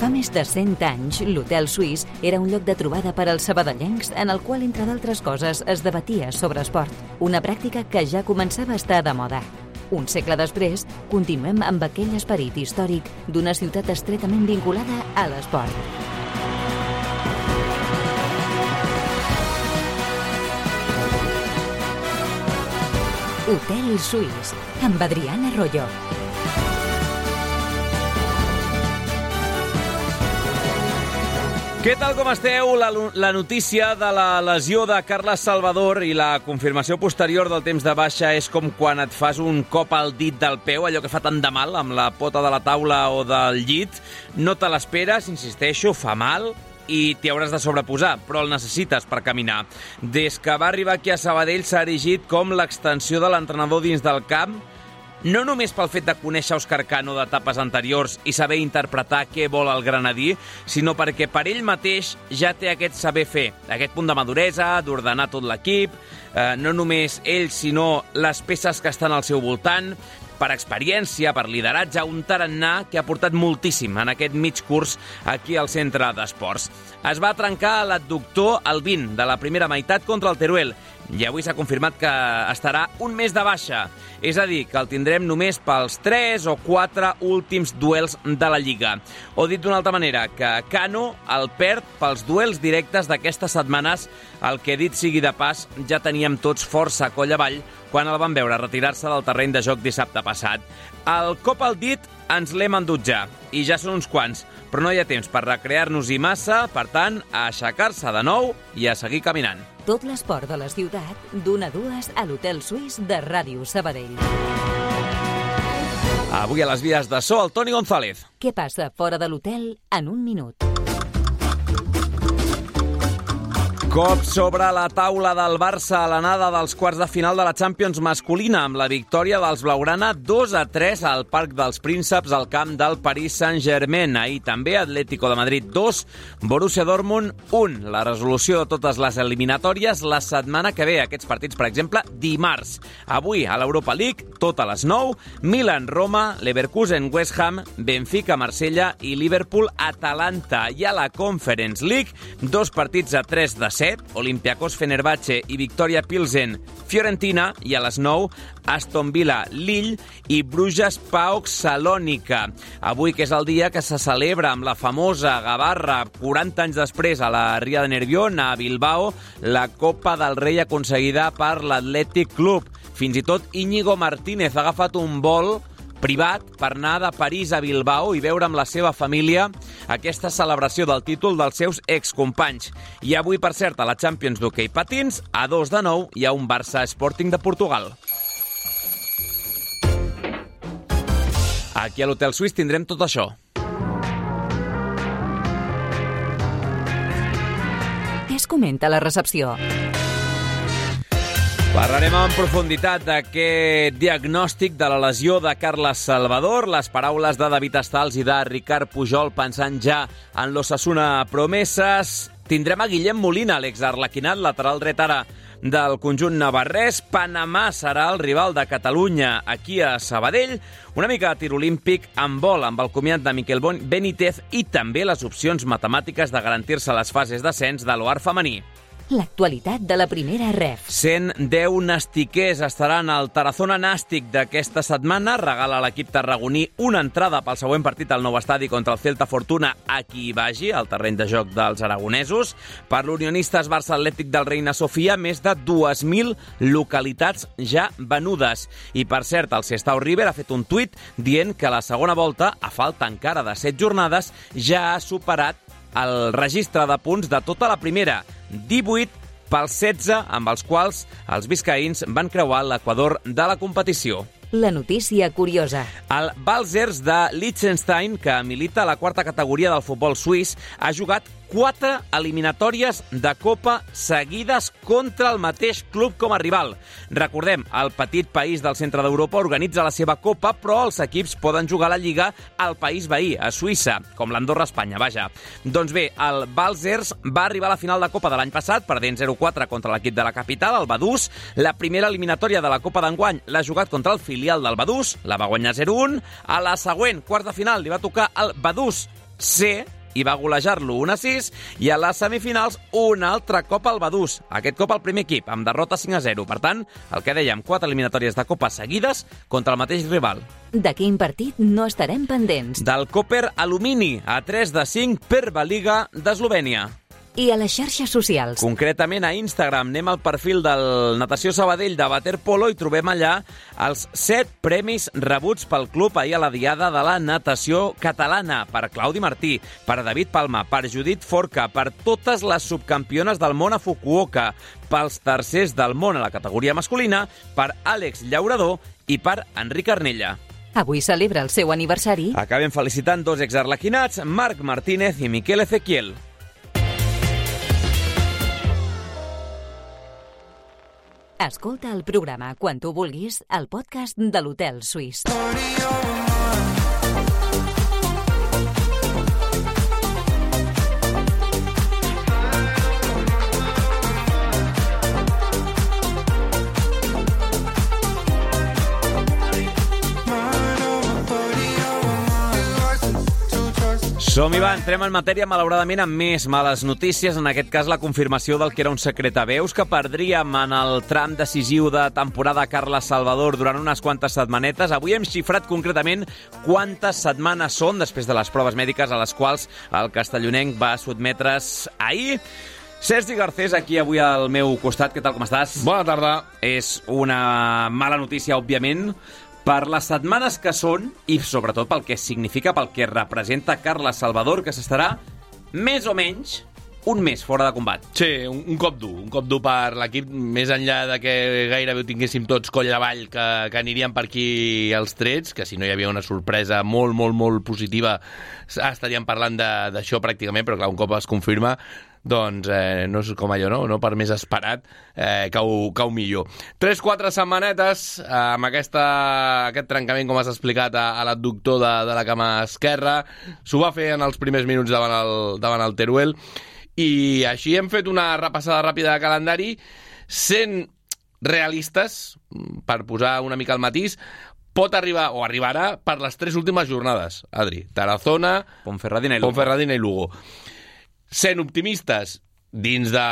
Fa més de 100 anys, l'Hotel Suís era un lloc de trobada per als sabadellencs en el qual, entre d'altres coses, es debatia sobre esport, una pràctica que ja començava a estar de moda. Un segle després, continuem amb aquell esperit històric d'una ciutat estretament vinculada a l'esport. Hotel Suís, amb Adriana Royo. Què tal, com esteu? La notícia de la lesió de Carles Salvador i la confirmació posterior del temps de baixa és com quan et fas un cop al dit del peu, allò que fa tant de mal amb la pota de la taula o del llit. No te l'esperes, insisteixo, fa mal i t'hi hauràs de sobreposar, però el necessites per caminar. Des que va arribar aquí a Sabadell s'ha erigit com l'extensió de l'entrenador dins del camp, no només pel fet de conèixer Òscar Cano d'etapes anteriors i saber interpretar què vol el granadí, sinó perquè per ell mateix ja té aquest saber fer, aquest punt de maduresa, d'ordenar tot l'equip, no només ell, sinó les peces que estan al seu voltant, per experiència, per lideratge, un tarannà que ha portat moltíssim en aquest mig curs aquí al centre d'esports. Es va trencar l'adductor al 20 de la primera meitat contra el Teruel i avui s'ha confirmat que estarà un mes de baixa. És a dir, que el tindrem només pels 3 o 4 últims duels de la Lliga. O dit d'una altra manera, que Cano el perd pels duels directes d'aquestes setmanes, el que dit sigui de pas, ja teníem tots força coll avall quan el vam veure retirar-se del terreny de joc dissabte passat. El cop al dit ens l'hem endut ja, i ja són uns quants, però no hi ha temps per recrear-nos-hi massa, per tant, a aixecar-se de nou i a seguir caminant. Tot l'esport de la ciutat, d'1 a 2 a l'Hotel Suís de Ràdio Sabadell. Avui a les vies de so, el Toni González. Què passa fora de l'hotel en un minut? Cop sobre la taula del Barça a l'anada dels quarts de final de la Champions masculina amb la victòria dels blaugrana 2-3 al Parc dels Prínceps al camp del Paris Saint-Germain. Ahir també Atlético de Madrid 2, Borussia Dortmund 1. La resolució de totes les eliminatòries la setmana que ve. Aquests partits, per exemple, dimarts. Avui a l'Europa League, tot a les 9, Milan-Roma, Leverkusen-West Ham, Benfica-Marsella i Liverpool-Atalanta. I a la Conference League, 2 partits a 3 de 7, Olympiacos-Fenerbahce i Victoria Pilsen-Fiorentina, i a les 9, Aston Villa-Lille i Bruges-PAOK Salònica. Avui, que és el dia que se celebra amb la famosa Gavarra, 40 anys després a la Ria de Nervión, a Bilbao, la Copa del Rei aconseguida per l'Athletic Club. Fins i tot Íñigo Martínez ha agafat un vol privat per anar de París a Bilbao i veure amb la seva família aquesta celebració del títol dels seus excompanys. I avui, per cert, a la Champions d'hoquei patins, a 2 de 9, hi ha un Barça Sporting de Portugal. Aquí a l'Hotel Suís tindrem tot això. Què es comenta a la recepció? Parlarem en profunditat d'aquest diagnòstic de la lesió de Carles Salvador, les paraules de David Estals i de Ricard Pujol pensant ja en l'Osasuna promeses. Tindrem a Guillem Molina, l'exarlequinat, lateral dret ara del conjunt navarrès. Panamà serà el rival de Catalunya aquí a Sabadell. Una mica de tir olímpic en vol amb el comiat de Miquel Benítez i també les opcions matemàtiques de garantir-se les fases d'ascens de l'OAR femení. L'actualitat de la primera ref. 110 nastiquers estaran al Tarazona Nàstic d'aquesta setmana. Regala a l'equip tarragoní una entrada pel següent partit al nou estadi contra el Celta Fortuna a qui hi vagi, al terreny de joc dels aragonesos. Per l'Unionistes Barça Atlètic del Reina Sofia, més de 2.000 localitats ja venudes. I per cert, el Sestao River ha fet un tuit dient que la segona volta, a falta encara de 7 jornades, ja ha superat el registre de punts de tota la primera, 18 pels 16 amb els quals els biscaïns van creuar l'equador de la competició. La notícia curiosa. El Balzers de Liechtenstein, que milita a la 4a categoria del futbol suís, ha jugat 4 eliminatòries de Copa seguides contra el mateix club com a rival. Recordem, el petit país del centre d'Europa organitza la seva Copa, però els equips poden jugar a la Lliga al país veí, a Suïssa, com l'Andorra-Espanya, vaja. Doncs bé, el Balzers va arribar a la final de Copa de l'any passat, perdent 0-4 contra l'equip de la capital, el Vaduz. La primera eliminatòria de la Copa d'enguany l'ha jugat contra el filial del Vaduz, la va guanyar 0-1. A la següent, quarts de final, li va tocar el Vaduz C i va golejar-lo 1-6, i a les semifinals un altre cop al Vaduz, aquest cop al primer equip, amb derrota 5-0. Per tant, el que dèiem, 4 eliminatòries de Copa seguides contra el mateix rival. De quin partit no estarem pendents? Del Koper Alumini, a 3-5 per Liga d'Eslovènia. I a les xarxes socials? Concretament a Instagram, anem al perfil del Natació Sabadell de waterpolo i trobem allà els 7 premis rebuts pel club ahir a la Diada de la Natació Catalana, per Claudi Martí, per David Palma, per Judit Forca, per totes les subcampiones del món a Fukuoka, pels tercers del món a la categoria masculina, per Àlex Llaurador i per Enric Arnella. Avui celebra el seu aniversari. Acabem felicitant 2 exarlequinats, Marc Martínez i Miquel Ezequiel. Escolta el programa quan tu vulguis al podcast de l'Hotel Suís. Som-hi, va, entrem en matèria, malauradament, amb més males notícies. En aquest cas, la confirmació del que era un secret a veus, que perdríem en el tram decisiu de temporada Carles Salvador durant unes quantes setmanetes. Avui hem xifrat concretament quantes setmanes són després de les proves mèdiques a les quals el castellonenc va sotmetre's ahir. Sergi Garcés, aquí avui al meu costat. Què tal, com estàs? Bona tarda. És una mala notícia, òbviament, per les setmanes que són i sobretot pel que significa, pel que representa Carles Salvador, que s'estarà més o menys un mes fora de combat. Sí, un cop dur per l'equip, més enllà de que gairebé ho tinguéssim tots coll avall, que anirien per aquí els trets, que si no hi havia una sorpresa molt, molt, molt positiva estaríem parlant d'això pràcticament, però clar, un cop es confirma, doncs no és com allò, no per més esperat, cau millor. 3-4 setmanetes amb aquest trencament, com has explicat, a l'adductor de la cama esquerra. S'ho va fer en els primers minuts davant el Teruel, i així hem fet una repassada ràpida de calendari, sent realistes, per posar una mica el matís. Pot arribar, o arribarà, per les 3 últimes jornades, Adri. Tarazona, Ponferradina i Lugo. Sent optimistes, dins de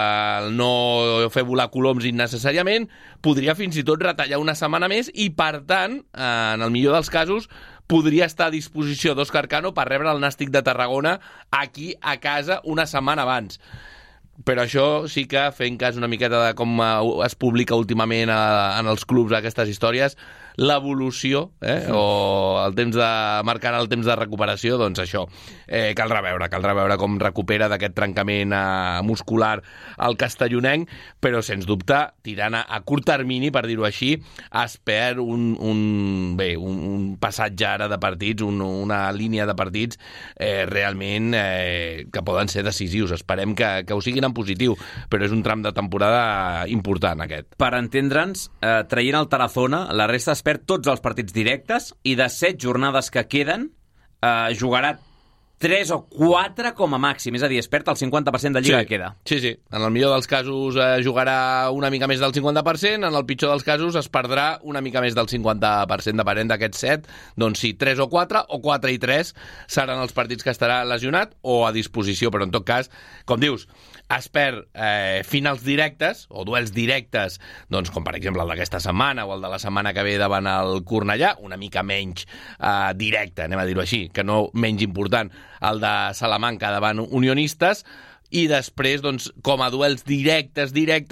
no fer volar coloms innecessàriament, podria fins i tot retallar una setmana més i, per tant, en el millor dels casos, podria estar a disposició d'Òscar Cano per rebre el Nàstic de Tarragona aquí a casa una setmana abans. Però això sí que, fent cas una miqueta de com es publica últimament en els clubs aquestes històries, l'evolució, o el temps marcar el temps de recuperació, doncs això, caldrà veure com recupera d'aquest trencament muscular el castellonenc, però sens dubte, tirant a curt termini, per dir-ho així, es perd un passatge ara de partits, una línia de partits realment que poden ser decisius. Esperem que ho siguin en positiu, però és un tram de temporada important aquest. Per entendre'ns, traient el Tarazona, la resta es perd tots els partits directes i de 7 jornades que queden jugarà 3 o 4 com a màxim, és a dir, es perd el 50% de lliga que queda. Sí. En el millor dels casos jugarà una mica més del 50%, en el pitjor dels casos es perdrà una mica més del 50%, depenent d'aquests 7, doncs sí, 3 o 4, o 4 i 3 seran els partits que estarà lesionat o a disposició, però en tot cas, com dius, es perd finals directes o duels directes, doncs com per exemple el d'aquesta setmana o el de la setmana que ve davant el Cornellà, una mica menys directe, anem a dir-ho així, que no menys important, el de Salamanca davant Unionistes, i després, doncs, com a duels directes,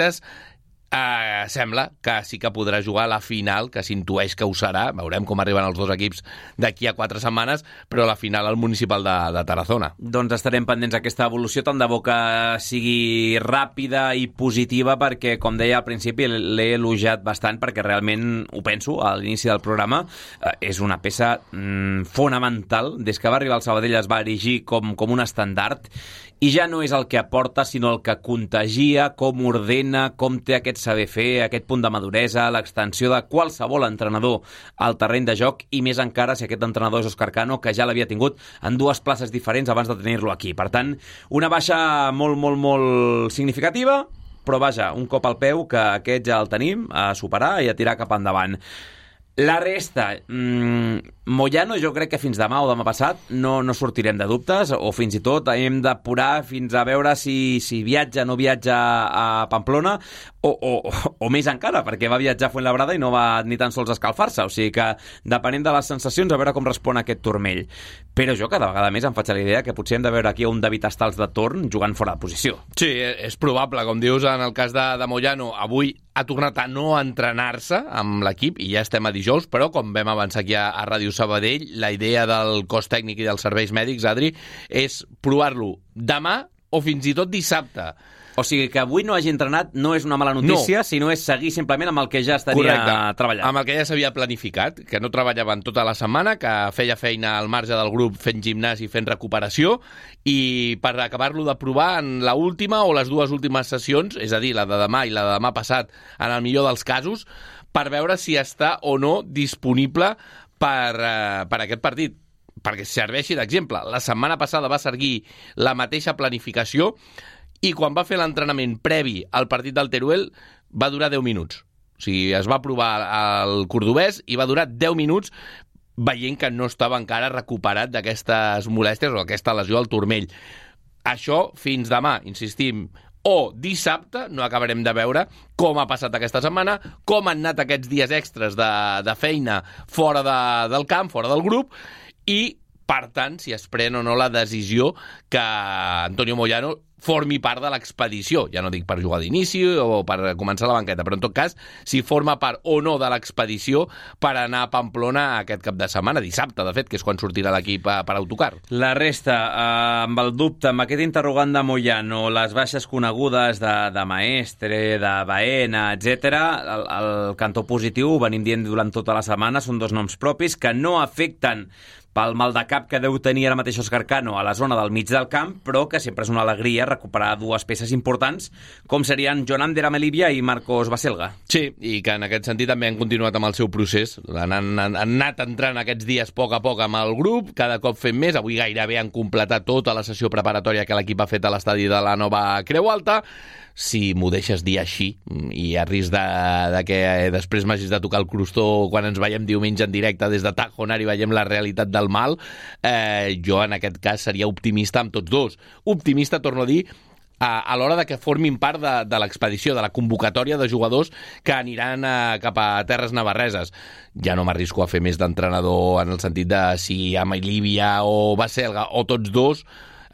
sembla que sí que podrà jugar a la final, que s'intueix que ho serà. Veurem com arriben els dos equips d'aquí a 4 setmanes, però la final al municipal de Tarazona. Doncs estarem pendents d'aquesta evolució, tant de bo que sigui ràpida i positiva, perquè, com deia al principi, l'he elogiat bastant, perquè realment, ho penso, a l'inici del programa, és una peça fonamental. Des que va arribar al Sabadell es va erigir com un estandard, i ja no és el que aporta, sinó el que contagia, com ordena, com té aquest saber fer, aquest punt de maduresa, l'extensió de qualsevol entrenador al terreny de joc, i més encara si aquest entrenador és Òscar Cano, que ja l'havia tingut en 2 places diferents abans de tenir-lo aquí. Per tant, una baixa molt, molt, molt significativa, però vaja, un cop al peu, que aquest ja el tenim a superar i a tirar cap endavant. La resta, Moyano, jo crec que fins demà o demà passat no sortirem de dubtes, o fins i tot hem d'apurar fins a veure si viatja o no viatja a Pamplona, o més encara, perquè va viatjar a Fuenlabrada i no va ni tan sols escalfar-se. O sigui que, depenent de les sensacions, a veure com respon aquest turmell. Però jo cada vegada més em faig la idea que potser hem de veure aquí un David Estals de torn jugant fora de posició. Sí, és probable, com dius, en el cas de Moyano. Avui ha tornat a no entrenar-se amb l'equip i ja estem a dijous, però com vam avançar aquí a Ràdio Sabadell, la idea del cos tècnic i dels serveis mèdics, Adri, és provar-lo demà o fins i tot dissabte. O sigui que avui no hagi entrenat no és una mala notícia, sinó és seguir simplement amb el que ja estaria treballant. Amb el que ja s'havia planificat, que no treballaven tota la setmana, que feia feina al marge del grup fent gimnàs i fent recuperació, i per acabar-lo de provar en la última o les dues últimes sessions, és a dir, la de demà i la de demà passat, en el millor dels casos, per veure si està o no disponible per aquest partit. Perquè serveixi d'exemple. La setmana passada va seguir la mateixa planificació i quan va fer l'entrenament previ al partit del Teruel va durar 10 minuts. O sigui, es va provar al cordobès i va durar 10 minuts veient que no estava encara recuperat d'aquestes molèsties o aquesta lesió al turmell. Això fins demà, insistim, o dissabte no acabarem de veure com ha passat aquesta setmana, com han anat aquests dies extres de feina fora del camp, fora del grup, i, per tant, si es pren o no la decisió que Antonio Moyano formi part de l'expedició. Ja no dic per jugar d'inici o per començar la banqueta, però en tot cas, si forma part o no de l'expedició per anar a Pamplona aquest cap de setmana, dissabte, de fet, que és quan sortirà l'equip per autocar. La resta, amb el dubte, amb aquest interrogant de Moyano, les baixes conegudes de Maestre, de Baena, etc. El cantó positiu, ho venim dient durant tota la setmana, són dos noms propis que no afecten pel mal de cap que deu tenir ara mateix Òscar Cano a la zona del mig del camp, però que sempre és una alegria recuperar dues peces importants, com serien Jonander Amelivia i Marcos Baselga. Sí, i que en aquest sentit també han continuat amb el seu procés. Han anat entrant aquests dies a poc amb el grup, cada cop fent més. Avui gairebé han completat tota la sessió preparatòria que l'equip ha fet a l'estadi de la nova Creu Alta. Si m'ho deixes dir així, i a risc de que després m'hagis de tocar el crostó quan ens veiem diumenge en directe des de Tajonar i veiem la realitat del mal, jo en aquest cas seria optimista amb tots dos. Optimista, torno a dir, a l'hora de que formin part de l'expedició, de la convocatòria de jugadors que aniran cap a terres navarreses. Ja no m'arrisco a fer més d'entrenador en el sentit de si Amelivia o Baselga o tots dos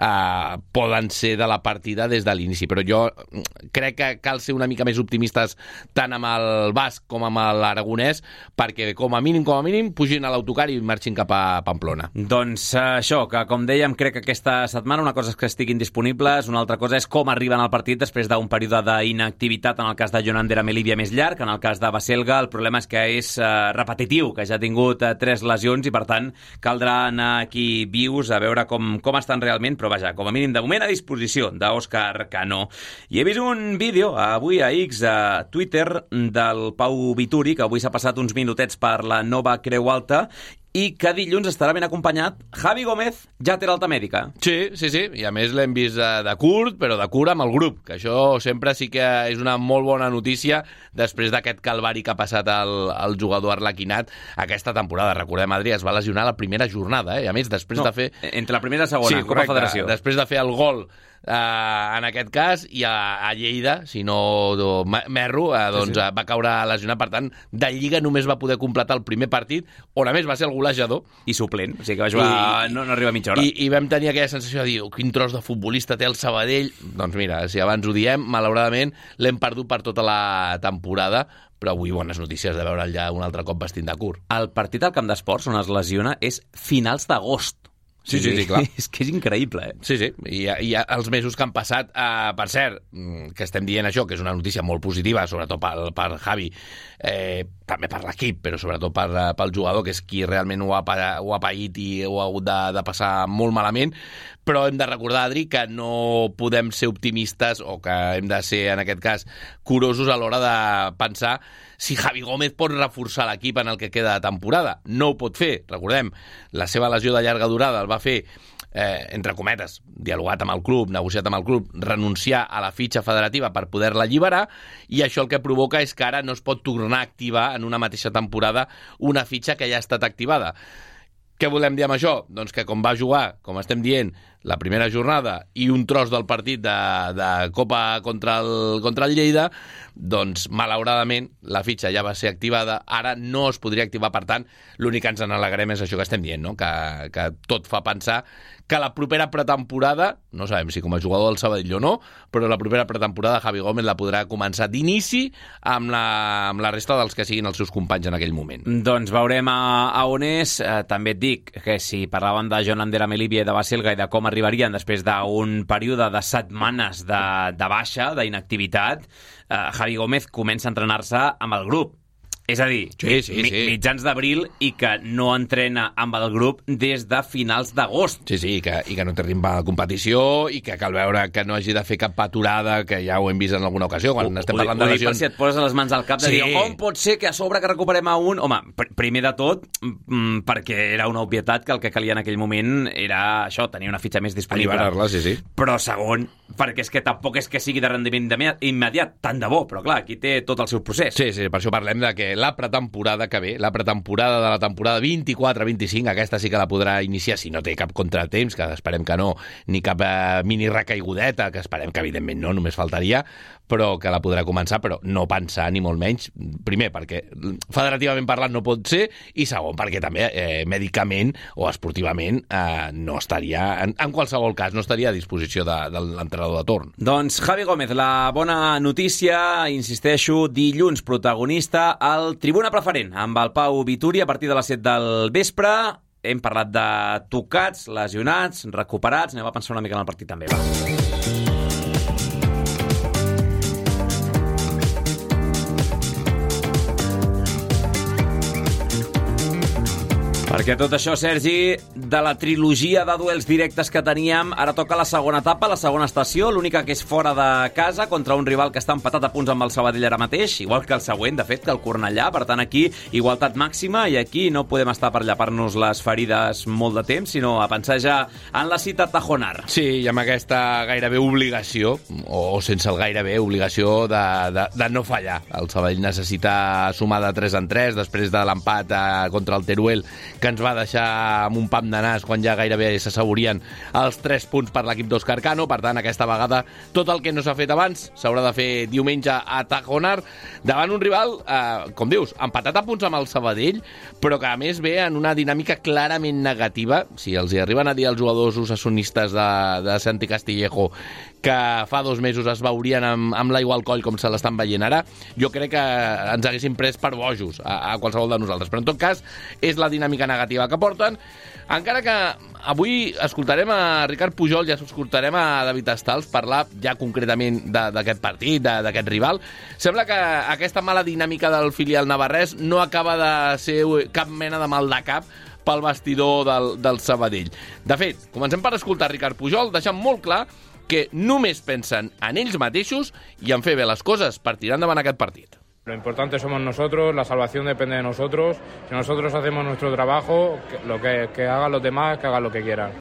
poden ser de la partida des de l'inici, però jo crec que cal ser una mica més optimistes tant amb el basc com amb l'aragonès perquè com a mínim pugin a l'autocar i marxin cap a Pamplona. Doncs això, que com dèiem, crec que aquesta setmana una cosa és que estiguin disponibles, una altra cosa és com arriben al partit després d'un període d'inactivitat, en el cas de Jonander Amelivia més llarg, en el cas de Baselga el problema és que és repetitiu, que ja ha tingut 3 lesions i per tant caldrà anar aquí vius a veure com estan realment, però vaja, com a mínim de moment a disposició d'Òscar Cano. I he vist un vídeo avui a X, a Twitter, del Pau Vituri, que avui s'ha passat uns minutets per la nova Creu Alta i que dilluns estarà ben acompanyat Javi Gómez, ja té l'alta mèdica. Sí, i a més l'hem vist de curt, però de curt amb el grup, que això sempre sí que és una molt bona notícia després d'aquest calvari que ha passat el jugador arlequinat aquesta temporada. Recordem, Adri, es va lesionar la primera jornada, i a més després de fer... Entre la primera i la segona, Copa Federació. Després de fer el gol en aquest cas, i a Lleida, si no m'erro, va caure lesionat. Per tant, de Lliga només va poder completar el primer partit, on a més va ser el golejador. I suplent, o sigui que va jugar no arriba a mitja hora. I vam tenir aquella sensació de dir, quin tros de futbolista té el Sabadell. Doncs mira, si abans ho diem, malauradament l'hem perdut per tota la temporada, però avui bones notícies de veure'l ja un altre cop vestint de curt. El partit al Camp d'Esports on es lesiona és finals d'agost. Sí, clar. És que és increïble, Sí, i els mesos que han passat, per cert, que estem dient això, que és una notícia molt positiva, sobretot per Javi, també per l'equip, però sobretot pel jugador, que és qui realment ho ha paït i ho ha hagut de passar molt malament, però hem de recordar, Adri, que no podem ser optimistes o que hem de ser, en aquest cas, curosos a l'hora de pensar si Javi Gómez pot reforçar l'equip en el que queda de temporada. No ho pot fer, recordem, la seva lesió de llarga durada el va fer entre cometes, dialogat amb el club, negociat amb el club, renunciar a la fitxa federativa per poder-la alliberar, i això el que provoca és que ara no es pot tornar a activar en una mateixa temporada una fitxa que ja ha estat activada. Què volem dir amb això? Doncs que com va jugar, com estem dient, la primera jornada i un tros del partit de Copa contra el Lleida, doncs, malauradament, la fitxa ja va ser activada, ara no es podria activar, per tant, l'únic que ens n'alegrem és això que estem dient, no? Que tot fa pensar que la propera pretemporada, no sabem si com a jugador del Sabadell o no, però la propera pretemporada Javi Gómez la podrà començar d'inici amb la resta dels que siguin els seus companys en aquell moment. Doncs veurem a on és. També et dic que si parlàvem de Jon Ander, Melívia i de Baselga i de com arribarien després d'un període de setmanes de baixa, d'inactivitat, Javi Gómez comença a entrenar-se amb el grup. És a dir, mitjans d'abril i que no entrena amb el grup des de finals d'agost. Sí, i que no té ritme de competició i que cal veure que no hagi de fer cap aturada, que ja ho hem vist en alguna ocasió, quan estem parlant de lesions. Per si et poses les mans al cap de dir, com pot ser que a sobre que recuperem a un... Home, primer de tot, perquè era una obvietat que el que calia en aquell moment era això, tenir una fitxa més disponible. Alliberar-la, sí. Però segon, perquè és que tampoc és que sigui de rendiment immediat, tant de bo, però clar, aquí té tot el seu procés. Sí, per això parlem de que la pretemporada que ve, la pretemporada de la temporada 24-25, aquesta sí que la podrà iniciar si no té cap contratemps, que esperem que no, ni cap mini recaigudeta, que esperem que evidentment no, només faltaria, però que la podrà començar, però no pensar ni molt menys, primer perquè federativament parlant no pot ser, i segon perquè també mèdicament o esportivament no estaria, en qualsevol cas, no estaria a disposició de l'entrenador de torn. Doncs Javi Gómez, la bona notícia, insisteixo, dilluns protagonista al Tribuna Preferent, amb el Pau Vituri a partir de les 7 del vespre. Hem parlat de tocats, lesionats, recuperats. Anem a pensar una mica en el partit també, va. Perquè tot això, Sergi, de la trilogia de duels directes que teníem, ara toca la segona etapa, la segona estació, l'única que és fora de casa, contra un rival que està empatat a punts amb el Sabadell ara mateix, igual que el següent, de fet, que el Cornellà. Per tant, aquí, igualtat màxima, i aquí no podem estar per llapar-nos les ferides molt de temps, sinó a pensar ja en la cita Tajonar. Sí, i amb aquesta gairebé obligació, o sense el gairebé obligació de no fallar. El Sabadell necessita sumar de 3 en 3, després de l'empat contra el Teruel, que ens va deixar amb un pam de nas quan ja gairebé s'assaborien els 3 punts per l'equip d'Òscar Cano. Per tant, aquesta vegada, tot el que no s'ha fet abans s'haurà de fer diumenge a Tajonar, davant un rival, com dius, empatat a punts amb el Sabadell, però que a més ve en una dinàmica clarament negativa. Si els hi arriben a dir als jugadors osasunistes de Santi Castillejo que fa 2 mesos es veurien amb l'aigua al coll com se l'estan veient ara, jo crec que ens haguessin pres per bojos a qualsevol de nosaltres. Però en tot cas, és la dinàmica negativa que porten. Encara que avui escoltarem a Ricard Pujol i escoltarem a David Estals parlar ja concretament d'aquest partit, d'aquest rival. Sembla que aquesta mala dinàmica del filial navarrès no acaba de ser cap mena de mal de cap pel vestidor del Sabadell. De fet, comencem per escoltar Ricard Pujol, deixant molt clar que només pensen en ells mateixos i en fer bé les coses per tirar endavant aquest partit. Lo importante somos nosotros, la salvación depende de nosotros. Si nosotros hacemos nuestro trabajo, que hagan los demás, que hagan lo que quieran.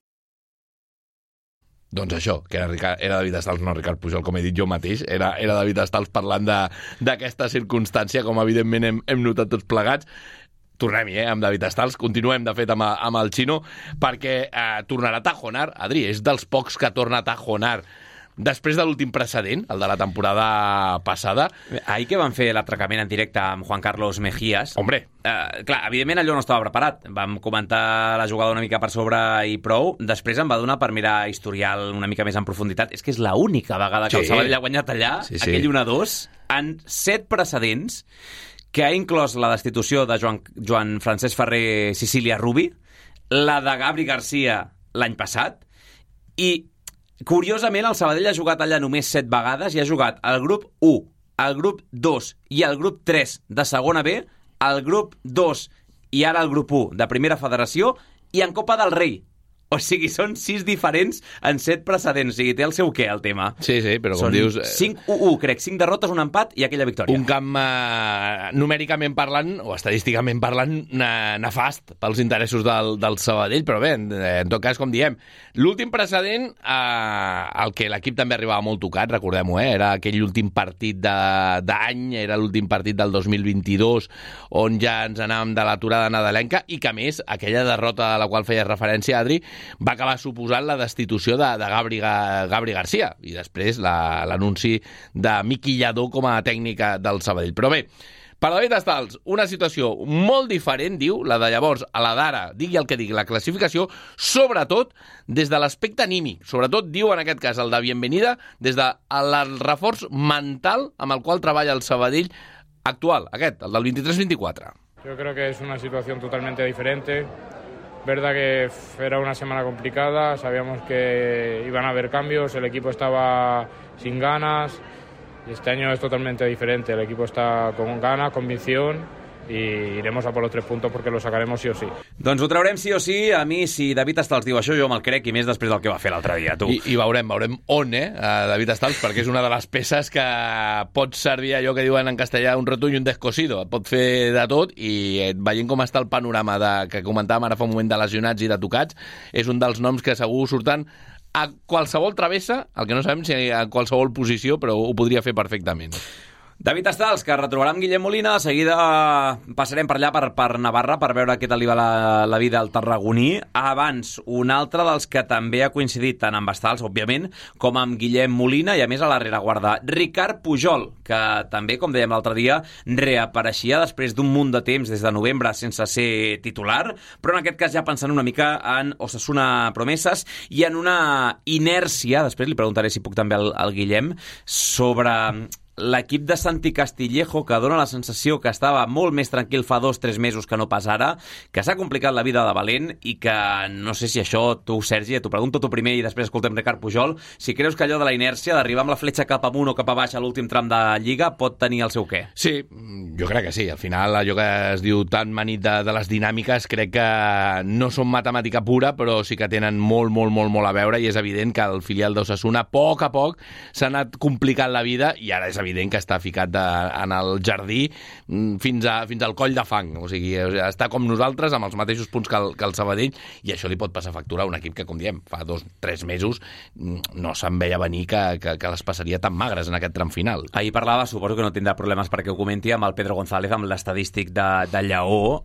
Doncs això, que era David Estals, no Ricard Pujol, com he dit jo mateix, era David Estals parlant d'aquesta circumstància, com evidentment hem notat tots plegats. Tornem-hi, amb David Estals, continuem de fet amb el Xino, perquè tornarà a Tajonar. Adri, és dels pocs que torna a Tajonar després de l'últim precedent, el de la temporada passada. Ahir que van fer l'atracament en directe amb Juan Carlos Mejías... Hombre! Clar, evidentment allò no estava preparat. Vam comentar la jugada una mica per sobre i prou. Després em va donar per mirar historial una mica més en profunditat. És que és l'única vegada que el Sabadell ha guanyat allà, aquell 1-2, en 7 precedents, que ha inclòs la destitució de Joan Francesc Ferrer Sicília Rubi, la de Gabri Garcia l'any passat, i curiosament el Sabadell ha jugat allà només 7 vegades i ha jugat el grup 1, el grup 2 i el grup 3 de segona B, el grup 2 i ara el grup 1 de primera federació, i en Copa del Rei O sigui, són 6 diferents en 7 precedents. O sigui, té el seu què, el tema. Sí, però com són dius... 5-1, crec. 5 derrotes, un empat i aquella victòria. Un camp, numèricament parlant, o estadísticament parlant, nefast pels interessos del Sabadell, però bé, en tot cas, com diem, l'últim precedent, el que l'equip també arribava molt tocat, recordem-ho, era aquell últim partit d'any, era l'últim partit del 2022, on ja ens anàvem de l'aturada nadalenca, i que, a més, aquella derrota a la qual feies referència, Adri, va acabar suposant la destitució de Gabri Garcia i després l'anunci de Miqui Lladó com a tècnica del Sabadell. Però bé, per David Stals, una situació molt diferent, diu, la de llavors a la d'ara, digui el que digui, la classificació, sobretot des de l'aspecte anímic, sobretot, diu en aquest cas el de Bienvenida, des del reforç mental amb el qual treballa el Sabadell actual, aquest, el del 23-24. Yo creo que es una situación totalmente diferente. Verdad que era una semana complicada, sabíamos que iban a haber cambios, el equipo estaba sin ganas y este año es totalmente diferente, el equipo está con ganas, convicción y iremos a por los 3 puntos porque lo sacaremos sí o sí. Doncs ho traurem sí o sí. A mi, si David Stals diu això, jo me'l crec, i més després del que va fer l'altre dia, tu. I veurem on, David Stals, perquè és una de les peces que pot servir allò que diuen en castellà un rotull i un descosido. Pot fer de tot i veient com està el panorama que comentàvem ara fa un moment de lesionats i de tocats, és un dels noms que segur surten a qualsevol travessa, el que no sabem si a qualsevol posició, però ho podria fer perfectament. David Stals, que retrobarà amb Guillem Molina. De seguida passarem per allà, per Navarra, per veure què tal li va la vida al tarragoní. Abans, un altre dels que també ha coincidit tant amb Stals, òbviament, com amb Guillem Molina, i a més a la rereguarda, Ricard Pujol, que també, com dèiem l'altre dia, reapareixia després d'un munt de temps, des de novembre, sense ser titular, però en aquest cas ja pensant una mica en Osasuna Promeses i en una inèrcia, després li preguntaré si puc també al Guillem, sobre l'equip de Santi Castillejo, que dona la sensació que estava molt més tranquil fa 2-3 mesos que no pas ara, que s'ha complicat la vida de valent i que no sé si això, tu, Sergi, t'ho pregunto tu primer i després escoltem Ricard Pujol, si creus que allò de la inèrcia, d'arribar amb la fletxa cap amunt o cap a baix a l'últim tram de Lliga, pot tenir el seu què? Sí, jo crec que sí. Al final, allò que es diu tan manit de les dinàmiques, crec que no són matemàtica pura, però sí que tenen molt a veure, i és evident que el filial d'Osasuna, a poc s'ha anat complicant la vida, i ara és evident que està ficat en el jardí fins al coll de fang. O sigui, està com nosaltres, amb els mateixos punts que el Sabadell, i això li pot passar factura a un equip que, com diem, fa 2-3 mesos no se'n veia venir que les passaria tan magres en aquest tram final. Ahir parlava, suposo que no tindrà problemes perquè ho comenti, amb el Pedro González, amb l'estadístic de Lleó,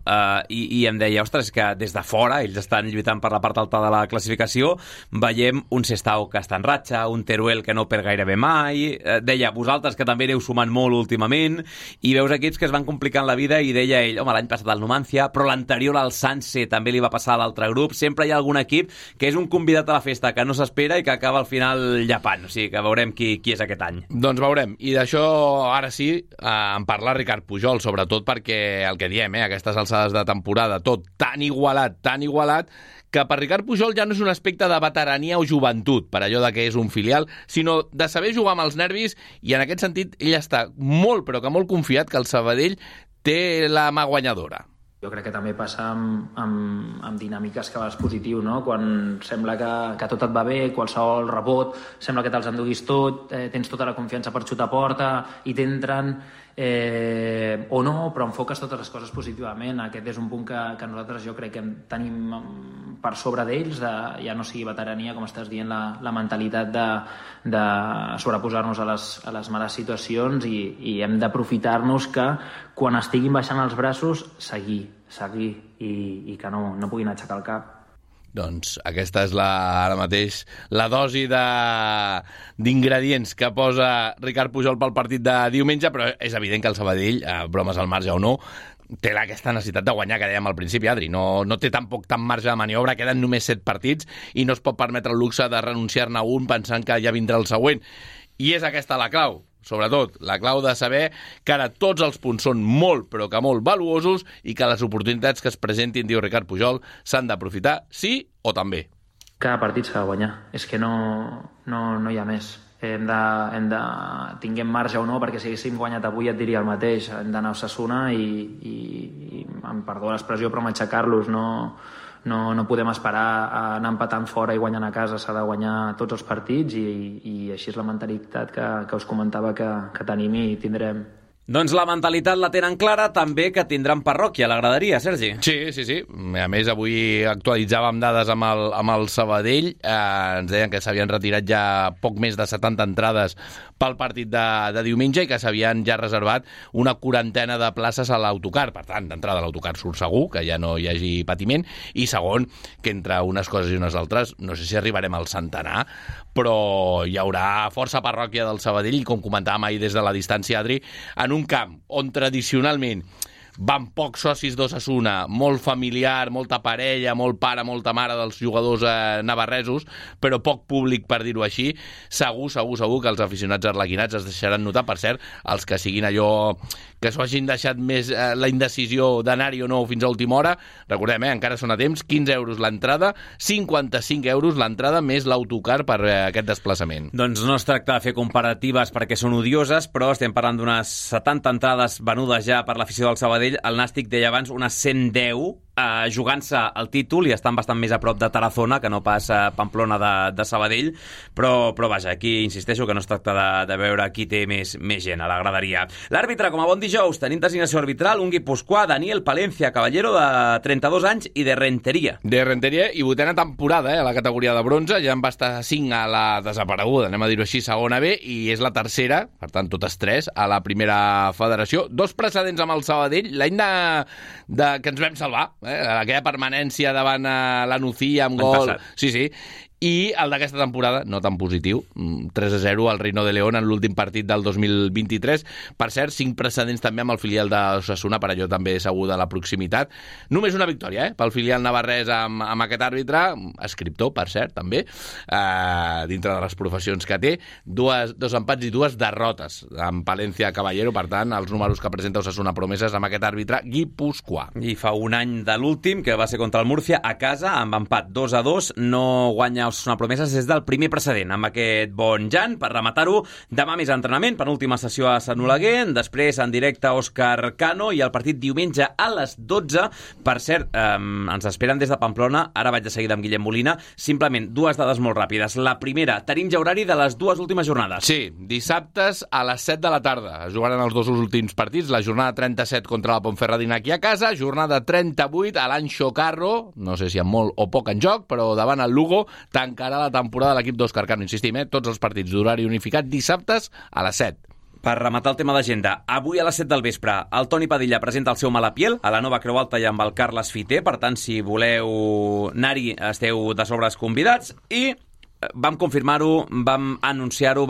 i em deia, ostres, que des de fora, ells estan lluitant per la part alta de la classificació, veiem un Sestao que està en ratxa, un Teruel que no perd gairebé mai, deia, vosaltres que també aneu sumant molt últimament, i veus equips que es van complicant la vida, i deia ell, home, l'any passat el Numancia, però l'anterior al Sanse també li va passar a l'altre grup. Sempre hi ha algun equip que és un convidat a la festa que no s'espera i que acaba al final llapant. O sigui, que veurem qui és aquest any. Doncs veurem. I d'això, ara sí, en parla Ricard Pujol, sobretot perquè el que diem, a aquestes alçades de temporada, tot tan igualat, que per Ricard Pujol ja no és un aspecte de veterania o joventut, per allò de que és un filial, sinó de saber jugar amb els nervis, i en aquest sentit ell està molt, però que molt confiat que el Sabadell té la mà guanyadora. Jo crec que també passa amb dinàmiques que vas positiu, no? Quan sembla que tot et va bé, qualsevol rebot, sembla que te'ls enduguis tot, tens tota la confiança per xutar a porta i t'entren, o no, però enfoques totes les coses positivament. Aquest és un punt que nosaltres jo crec que tenim per sobre d'ells, ja no sigui veterania, com estàs dient, la mentalitat de sobreposar-nos a les males situacions, i hem d'aprofitar-nos que quan estiguin baixant els braços seguir i que no puguin aixecar el cap. Doncs aquesta és ara mateix la dosi d'ingredients que posa Ricard Pujol pel partit de diumenge, però és evident que el Sabadell, bromes al marge o no, té aquesta necessitat de guanyar, que dèiem al principi, Adri. No té tampoc tant marge de maniobra, queden només 7 partits i no es pot permetre el luxe de renunciar-ne a un pensant que ja vindrà el següent. I és aquesta la clau. Sobretot, la clau de saber que ara tots els punts són molt, però que molt valuosos, i que les oportunitats que es presentin, diu Ricard Pujol, s'han d'aprofitar sí o també. Cada partit s'ha de guanyar. És que no hi ha més. tinguem marge o no, perquè si haguéssim guanyat avui et diria el mateix, hem d'anar a Osasuna i em perdó l'expressió, però matxacar-los, no podem esperar a anar empatant fora i guanyant a casa, s'ha de guanyar tots els partits i així és la mentalitat que us comentava que tenim i tindrem. Doncs la mentalitat la tenen clara, també que tindran parròquia, la graderia, Sergi. Sí. A més, avui actualitzàvem dades amb el Sabadell. Ens deien que s'havien retirat ja poc més de 70 entrades pel partit de diumenge i que s'havien ja reservat una quarantena de places a l'autocar. Per tant, d'entrada l'autocar surt segur, que ja no hi hagi patiment, i segon, que entre unes coses i unes altres, no sé si arribarem al centenar, però hi haurà força parròquia del Sabadell i, com comentàvem ahir des de la distància, Adri, en un camp on tradicionalment van pocs socis d'Osasuna, molt familiar, molta parella, molt pare, molta mare dels jugadors navarresos, però poc públic, per dir-ho així, segur que els aficionats arlequinats es deixaran notar. Per cert, els que siguin allò que s'ho hagin deixat més la indecisió d'anar-hi o no fins a última hora, recordem, encara són a temps, 15 euros l'entrada, 55 euros l'entrada més l'autocar per aquest desplaçament. Doncs no es tracta de fer comparatives perquè són odioses, però estem parlant d'unes 70 entrades venudes ja per l'afició del Sabadell. El Nàstic deia abans unes 110 jugant-se el títol i estan bastant més a prop de Tarazona que no pas a Pamplona de Sabadell, però vaja, aquí insisteixo que no es tracta de veure qui té més gent a la graderia. L'àrbitre, com a bon dijous, tenim designació arbitral, un guipuscoà, Daniel Palencia, Caballero, de 32 anys i de Renteria. De Renteria i 8a temporada, a la categoria de bronze, ja en va estar 5 a la desapareguda, anem a dir-ho així, segona B, i és la tercera, per tant, totes 3, a la primera federació. 2 precedents amb el Sabadell, l'any que ens vam salvar, aquella permanència davant la Nucía amb gol. Sí. I el d'aquesta temporada, no tan positiu, 3-0 al Reino de León en l'últim partit del 2023. Per cert, 5 precedents també amb el filial d'Osasuna, per allò també segur de la proximitat. Només una victòria, pel filial navarrès amb aquest àrbitre, escriptor, per cert, també, dintre de les professions que té. 2 empats i 2 derrotes amb Palencia Caballero, per tant, els números que presenta Osasuna promeses amb aquest àrbitre guipuscoà. I fa un any de l'últim, que va ser contra el Múrcia, a casa, amb empat 2-2, no guanya Osasuna promeses des del primer precedent. Amb aquest bon Jan, per rematar-ho, demà més entrenament, penúltima sessió a Sant Oleguer, després en directe Òscar Cano i el partit diumenge a les 12. Per cert, ens esperen des de Pamplona, ara vaig de seguida amb Guillem Molina, simplement 2 dades molt ràpides. La primera, tenim ja horari de les 2 últimes jornades. Sí, dissabtes a les 7 de la tarda. Es jugaran els 2 últims partits, la jornada 37 contra la Ponferradina aquí a casa, jornada 38 a l'Anxo Carro, no sé si amb molt o poc en joc, però davant el Lugo, tancarà la temporada de l'equip d'Òscar Cano. Insistim, tots els partits d'horari unificat dissabtes a les 7. Per rematar el tema d'agenda, avui a les 7 del vespre, el Toni Padilla presenta el seu Malapiel a la Nova Creu Alta i amb el Carles Fiter. Per tant, si voleu anar-hi, esteu de sobres convidats. I vam confirmar-ho, vam anunciar-ho,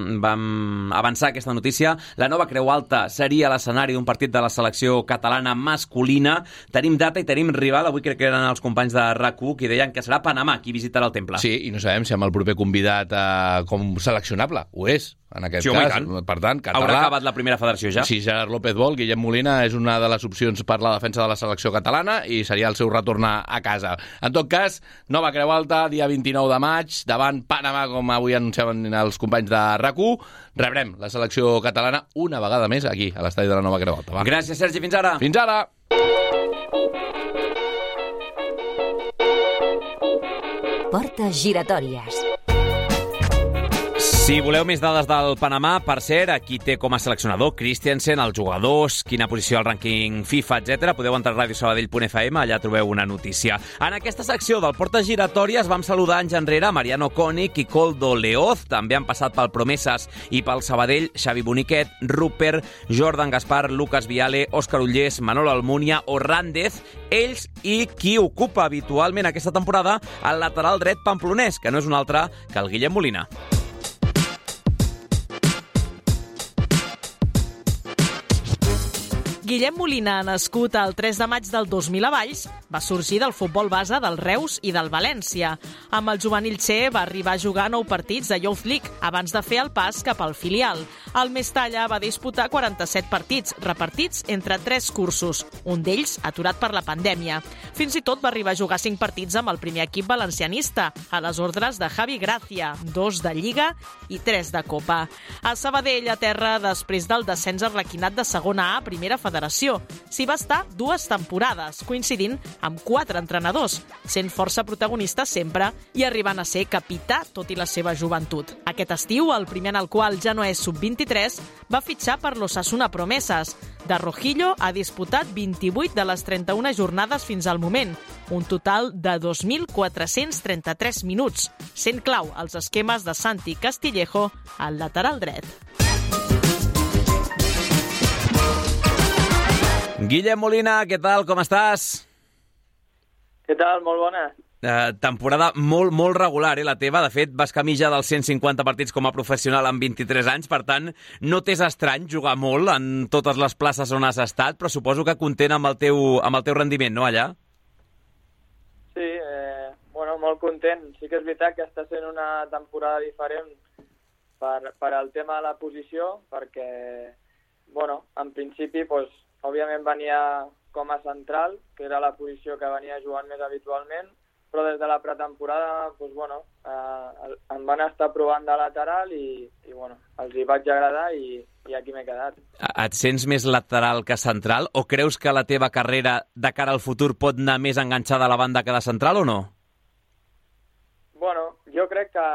vam avançar aquesta notícia. La Nova Creu Alta seria l'escenari d'un partit de la selecció catalana masculina. Tenim data i tenim rival. Avui crec que eren els companys de RAC1 qui deien que serà Panamà qui visitarà el temple. Sí, i no sabem si amb el proper convidat com seleccionable. Ho és, en aquest cas. Per tant, català. Haurà acabat la primera federació ja. Si Gerard López vol, Guillem Molina és una de les opcions per la defensa de la selecció catalana i seria el seu retorn a casa. En tot cas, Nova Creu Alta, dia 29 de maig, davant Panamà, com avui anunciaven els companys de RAC1. Rebrem la selecció catalana una vegada més aquí, a l'estadi de la Nova Creu Alta. Va. Gràcies, Sergi. Fins ara. Fins ara. Portes giratòries. Si voleu més dades del Panamà, per cert, aquí té com a seleccionador Christiansen, els jugadors, quina posició al rànquing FIFA, etc. Podeu entrar a radiosabadell.fm, allà trobeu una notícia. En aquesta secció del Portes Giratòries vam saludar anys enrere Mariano Koenig i Koldo Leoz. També han passat pel Promeses i pel Sabadell Xavi Boniquet, Rupert, Jordan Gaspar, Lucas Viale, Òscar Ullés, Manolo Almunia o Rández. Ells i qui ocupa habitualment aquesta temporada el lateral dret pamplonès, que no és un altre que el Guillem Molina. Guillem Molina, nascut el 3 de maig del 2000 a Valls, va sorgir del futbol base del Reus i del València. Amb el juvenil C va arribar a jugar 9 partits de Youth League abans de fer el pas cap al filial. El Mestalla va disputar 47 partits, repartits entre 3 cursos, un d'ells aturat per la pandèmia. Fins i tot va arribar a jugar 5 partits amb el primer equip valencianista, a les ordres de Javi Gracia, 2 de Lliga i 3 de Copa. A Sabadell, a terra, després del descens arlequinat de segona A a Primera Federació. S'hi va estar 2 temporades, coincidint amb 4 entrenadors, sent força protagonista sempre i arribant a ser capità tot i la seva joventut. Aquest estiu, el primer en el qual ja no és sub-23, va fitxar per l'Osasuna Promeses. De Rojillo ha disputat 28 de les 31 jornades fins al moment, un total de 2.433 minuts, sent clau els esquemes de Santi Castillejo al lateral dret. Guillem Molina, què tal? Com estàs? Què tal? Molt bona. Temporada molt regular, la teva. De fet, vas camí ja dels 150 partits com a professional amb 23 anys, per tant, no t'és estrany jugar molt en totes les places on has estat, però suposo que content amb el teu rendiment, no, allà? Sí, molt content. Sí que és veritat que està sent una temporada diferent per al tema de la posició, perquè, en principi, òbviament venia com a central, que era la posició que venia jugant més habitualment, però des de la pretemporada em van estar provant de lateral i els hi vaig agradar i aquí m'he quedat. Et sents més lateral que central o creus que la teva carrera de cara al futur pot anar més enganxada a la banda que de central o no? Jo crec que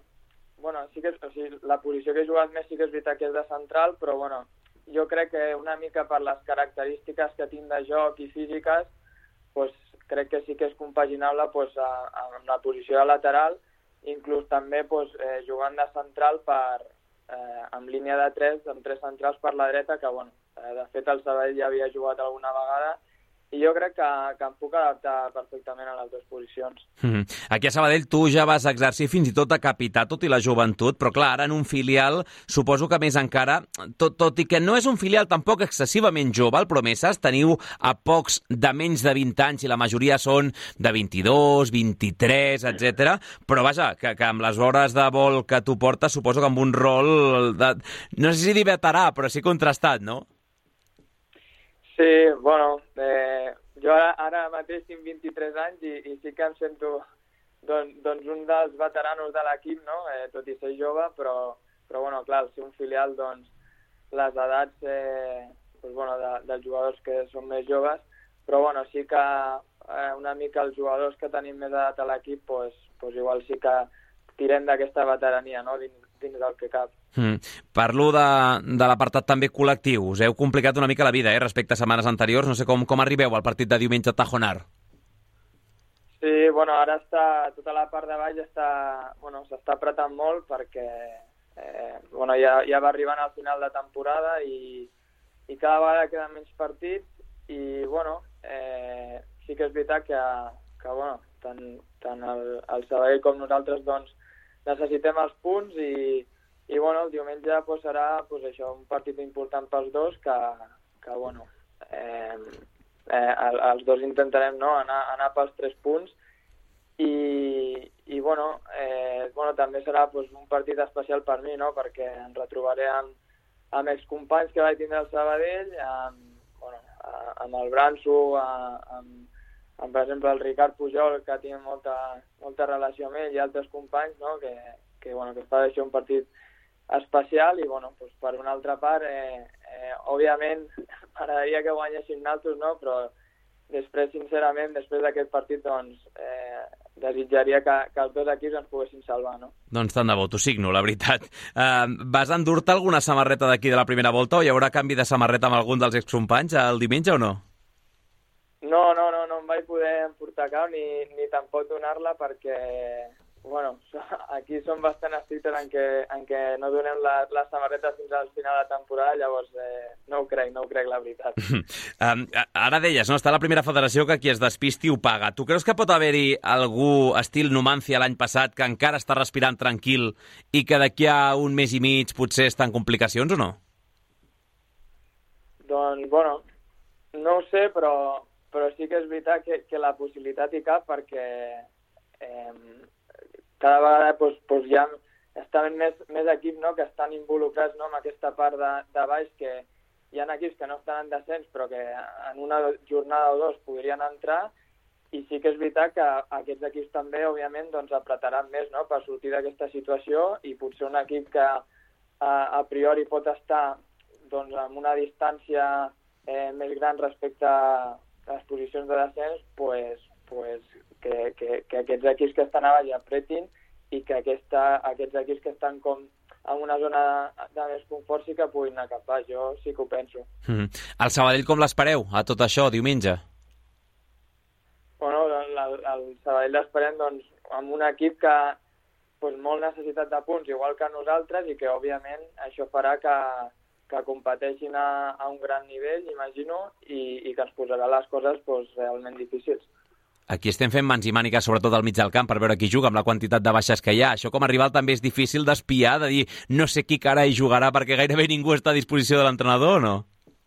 la posició que he jugat més sí que és veritat que és de central, però jo crec que una mica per les característiques que tinc de joc i físiques, crec que sí que és compaginable amb la posició de lateral, inclús també jugant de central amb línia de 3, amb 3 centrals per la dreta, que de fet el Sabadell ja havia jugat alguna vegada, i jo crec que em puc adaptar perfectament a les dues posicions. Aquí a Sabadell tu ja vas exercir fins i tot de capità, tot i la joventut, però clar, ara en un filial suposo que més encara, tot i que no és un filial tampoc excessivament jove, el Promeses, teniu a pocs de menys de 20 anys i la majoria són de 22, 23, etc. Però vaja, que amb les hores de vol que tu portes suposo que amb un rol, no sé si dir veterà, però sí contrastat, no? Sí, jo ara mateix tinc 23 anys i sí que em sento un dels veteranos de l'equip, no? Tot i ser jove, però clar, al ser un filial, les edats dels jugadors que són més joves, però sí que una mica els jugadors que tenim més edat a l'equip, igual sí que tirem d'aquesta veterania, no? Dins del que cap. Parlo de l'apartat també col·lectiu. Us heu complicat una mica la vida, respecte a setmanes anteriors. No sé com arribeu al partit de diumenge a Tajonar. Sí, ara tota la part de baix s'està apretant molt perquè ja va arribant al final de temporada i cada vegada queden menys partits i sí que és veritat que tant el Sabadell com nosaltres necessitem els punts i el diumenge serà un partit important pels dos que els dos intentarem anar pels 3 punts i també serà un partit especial per mi, no? Perquè em retrobaré amb excompanys que vaig tindre al Sabadell, amb el Branso, amb per exemple el Ricard Pujol, que tinc molta relació amb ell, i altres companys, no? que es fa d'això un partit especial i per una altra part òbviament m'agradaria que guanyessin naltros, no? Però després, sincerament, després d'aquest partit desitjaria que els dos equips ens poguessin salvar, no? Doncs tant de bo, t'ho signo, la veritat. Vas endur-te alguna samarreta d'aquí de la primera volta o hi haurà canvi de samarreta amb algun dels excompanys el diumenge o no? No em vaig poder emportar cap ni tampoc donar-la perquè aquí som bastant estrictes en què no donem les samarretes fins al final de la temporada, llavors no ho crec, la veritat. Ara deies, no? Està la primera federació que qui es despisti ho paga. Tu creus que pot haver-hi algú estil Numancia l'any passat que encara està respirant tranquil i que d'aquí a un mes i mig potser està en complicacions o no? Doncs, no ho sé, però sí que és veritat que la possibilitat hi cap perquè cada vegada hi ha estaven més equips, no?, que estan involucrats, no?, en aquesta part de baix, que hi ha equips que no estan en descens però que en una jornada o dos podrien entrar, i sí que és veritat que aquests equips també, òbviament, doncs, apretaran més, no?, per sortir d'aquesta situació, i potser un equip que a priori pot estar, doncs, amb una distància més gran respecte a les posicions de descens, pues, que aquests equips que estan a baix apretin, i que aquests equips que estan com en una zona de més confort sí que puguin anar cap baix. Jo sí que ho penso. El Sabadell com l'espereu a tot això, diumenge? Bueno, el Sabadell l'esperem, doncs, amb un equip que molt necessitat de punts, igual que nosaltres, i que, òbviament, això farà que competeixin a un gran nivell, imagino, i que ens posarà les coses realment difícils. Aquí estem fent mans i màniques, sobretot al mig del camp, per veure qui juga, amb la quantitat de baixes que hi ha. Això com a rival també és difícil d'espiar, de dir no sé qui carai jugarà, perquè gairebé ningú està a disposició de l'entrenador, o no?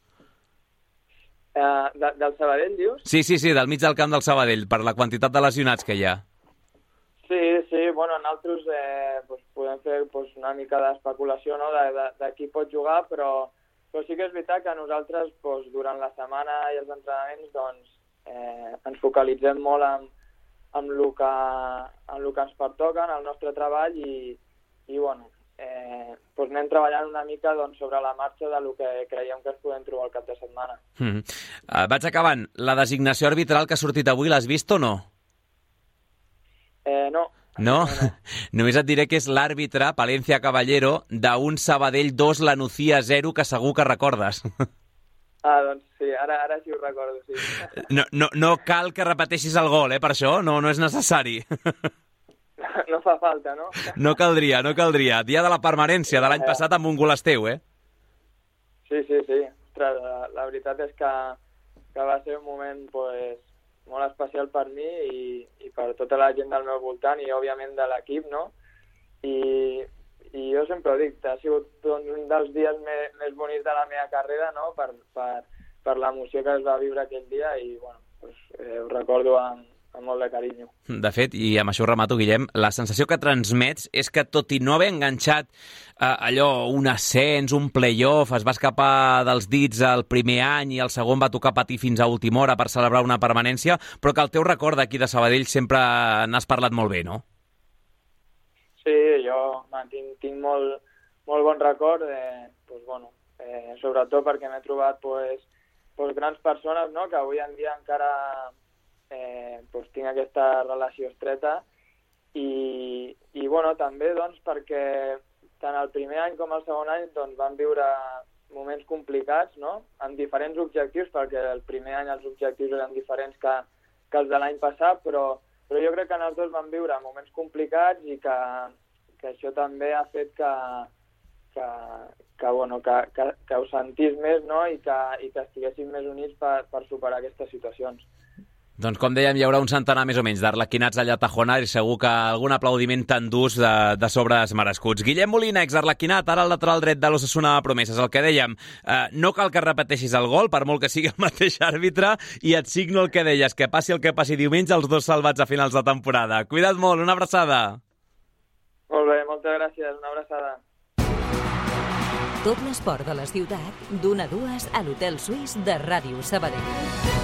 Del Sabadell, dius? Sí, del mig del camp del Sabadell, per la quantitat de lesionats que hi ha. Sí, bueno, nosaltres podem fer una mica d'especulació, no?, de qui pot jugar, però sí que és veritat que nosaltres durant la setmana i els entrenaments doncs, ens focalitzem molt en el que ens pertoca, en el nostre treball, i bueno, anem treballant una mica doncs, sobre la marxa de lo que creiem que ens podem trobar el cap de setmana. Vaig acabant. La designació arbitral que ha sortit avui, l'has vist o no? No. No? Només et diré que és l'àrbitre, Palencia Caballero, d'un Sabadell 2, la Nucía 0, que segur que recordes. Doncs sí, ara sí ho recordo, sí. No cal que repeteixis el gol, per això? No és necessari. No fa falta, no? No caldria. Dia de la permanència de l'any passat amb un gol esteu, Sí. Ostres, la veritat és que va ser un moment molt especial per mi i per tota la gent del meu voltant i, òbviament, de l'equip, no? I jo sempre ho dic, ha sigut un dels dies més bonics de la meva carrera, no?, per l'emoció que es va viure aquell dia, i bueno, ho recordo amb molt de carinyo. De fet, i amb això ho remato, Guillem, la sensació que transmets és que, tot i no haver enganxat un ascens, un play-off, es va escapar dels dits el primer any i el segon va tocar patir fins a última hora per celebrar una permanència, però que el teu record d'aquí de Sabadell sempre n'has parlat molt bé, no? Sí, jo tinc molt bon record, sobretot perquè m'he trobat grans persones, no?, que avui en dia encara tinc aquesta relació estreta, i també doncs, perquè tant el primer any com el segon any doncs, van viure moments complicats, no?, amb diferents objectius, perquè el primer any els objectius eren diferents que els de l'any passat, però jo crec que els dos van viure moments complicats i que això també ha fet que us sentís més, no?, i que estiguéssim més units per superar aquestes situacions. Doncs, com dèiem, hi haurà un centenar més o menys d'arlequinats allà a Tajona i segur que algun aplaudiment t'endús de sobres merescuts. Guillem Molina, exarlequinat, ara al lateral dret de l'Osasuna Promeses. El que dèiem, no cal que repeteixis el gol, per molt que sigui el mateix àrbitre, i et signo el que deies, que passi el que passi diumenge, els dos salvats a finals de temporada. Cuida't molt, una abraçada. Molt bé, moltes gràcies, una abraçada. Tot l'esport de la ciutat, d'1 a 2 a l'Hotel Suís de Ràdio Sabadell.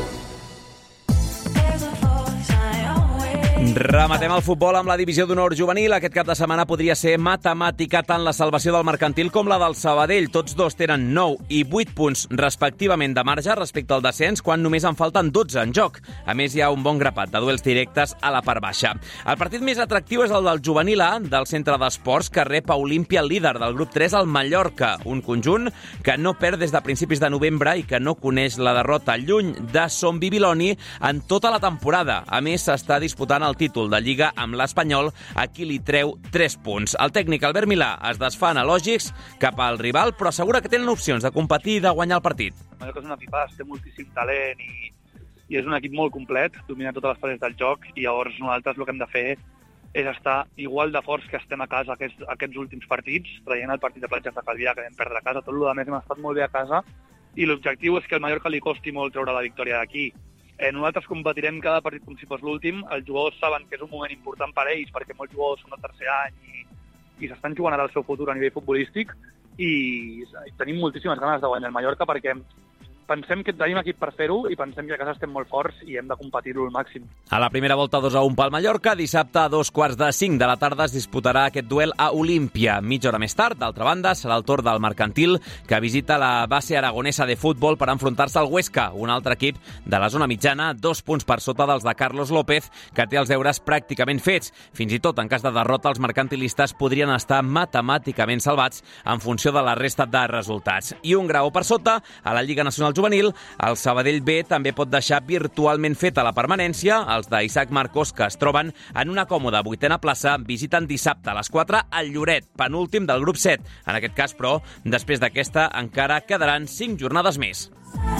Rematem el futbol amb la divisió d'honor juvenil. Aquest cap de setmana podria ser matemàtica tant la salvació del Mercantil com la del Sabadell. Tots dos tenen 9 i 8 punts respectivament de marge respecte al descens, quan només en falten 12 en joc. A més, hi ha un bon grapat de duels directes a la part baixa. El partit més atractiu és el del juvenil A, del centre d'esports, que rep a Olímpia, el líder del grup 3, al Mallorca. Un conjunt que no perd des de principis de novembre i que no coneix la derrota lluny de Son Bibiloni en tota la temporada. A més, s'està disputant el títol de Lliga amb l'Espanyol, a qui li treu 3 punts. El tècnic Albert Milà es desfà analògics cap al rival, però assegura que tenen opcions de competir i de guanyar el partit. Mallorca és un equipàs, té moltíssim talent i és un equip molt complet, domina totes les fases del joc, i llavors nosaltres el que hem de fer és estar igual de forts que estem a casa aquests últims partits, traient el partit de Platges de Calvià que vam perdre a casa. Tot el que més hem estat molt bé a casa, i l'objectiu és que al Mallorca li costi molt treure la victòria d'aquí. Nosaltres competirem cada partit com si fos l'últim. Els jugadors saben que és un moment important per ells, perquè molts jugadors són de tercer any i s'estan jugant ara el seu futur a nivell futbolístic i tenim moltíssimes ganes de guanyar el Mallorca perquè pensem que tenim equip per fer-ho i pensem que a casa estem molt forts i hem de competir-ho al màxim. A la primera volta 2-1 pel Mallorca, dissabte a 2:45 de la tarda es disputarà aquest duel a Olímpia. Mitja hora més tard, d'altra banda, serà el torn del Mercantil, que visita la base aragonesa de futbol per enfrontar-se al Huesca, un altre equip de la zona mitjana, 2 punts per sota dels de Carlos López, que té els deures pràcticament fets. Fins i tot, en cas de derrota, els mercantilistes podrien estar matemàticament salvats en funció de la resta de resultats. I un grau per sota, a la Lliga Nacional Juvenil, el Sabadell B també pot deixar virtualment feta la permanència. Els d'Isaac Marcos, que es troben en una còmoda 8a plaça, visiten dissabte a les 4 al Lloret, penúltim del grup 7. En aquest cas, però, després d'aquesta encara quedaran 5 jornades més.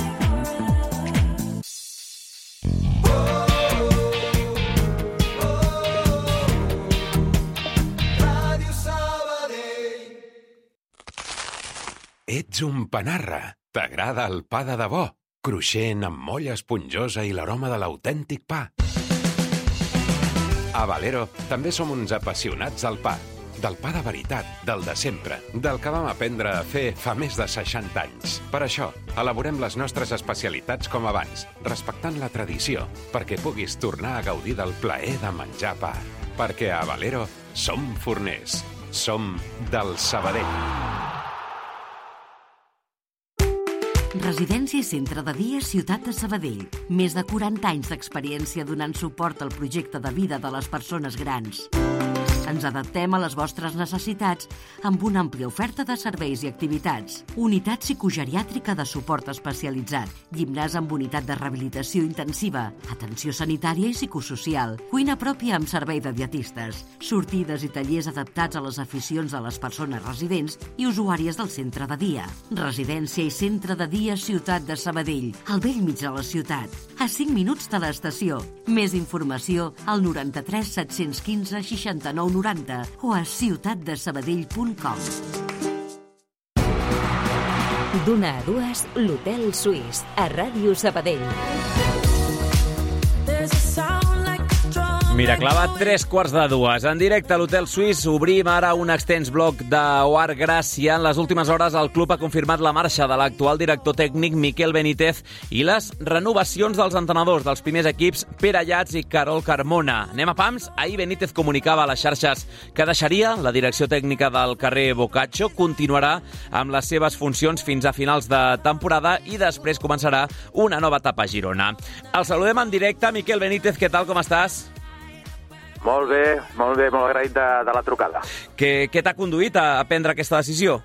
Ets un panarra. T'agrada el pa de debò, cruixent amb molla esponjosa i l'aroma de l'autèntic pa. A Valero també som uns apassionats del pa. Del pa de veritat, del de sempre, del que vam aprendre a fer fa més de 60 anys. Per això, elaborem les nostres especialitats com abans, respectant la tradició, perquè puguis tornar a gaudir del plaer de menjar pa. Perquè a Valero som forners. Som del Sabadell. Residència i Centre de Dia Ciutat de Sabadell. Més de 40 anys d'experiència donant suport al projecte de vida de les persones grans. Ens adaptem a les vostres necessitats amb una àmplia oferta de serveis i activitats. Unitat psicogeriàtrica de suport especialitzat, gimnàs amb unitat de rehabilitació intensiva, atenció sanitària i psicosocial, cuina pròpia amb servei de dietistes, sortides i tallers adaptats a les aficions de les persones residents i usuàries del centre de dia. Residència i Centre de Dia Ciutat de Sabadell, al bell mig de la ciutat, a 5 minuts de l'estació. Més informació al 93 715 69 90 o a ciutatdesabadell.com. D'una a dues, l'Hotel Suís, a Ràdio Sabadell. Mira, clava 2:15. En directe a l'Hotel Suís obrim ara un extens bloc d'Oar Gràcia. En les últimes hores el club ha confirmat la marxa de l'actual director tècnic Miquel Benítez i les renovacions dels entrenadors dels primers equips Pere Llats i Carol Carmona. Anem a pams. Ahir Benítez comunicava a les xarxes que deixaria la direcció tècnica del carrer Boccaccio, continuarà amb les seves funcions fins a finals de temporada i després començarà una nova etapa a Girona. El saludem en directe. Miquel Benítez, què tal, com estàs? Molt bé, molt agraït de la trucada. Què t'ha conduït a prendre aquesta decisió?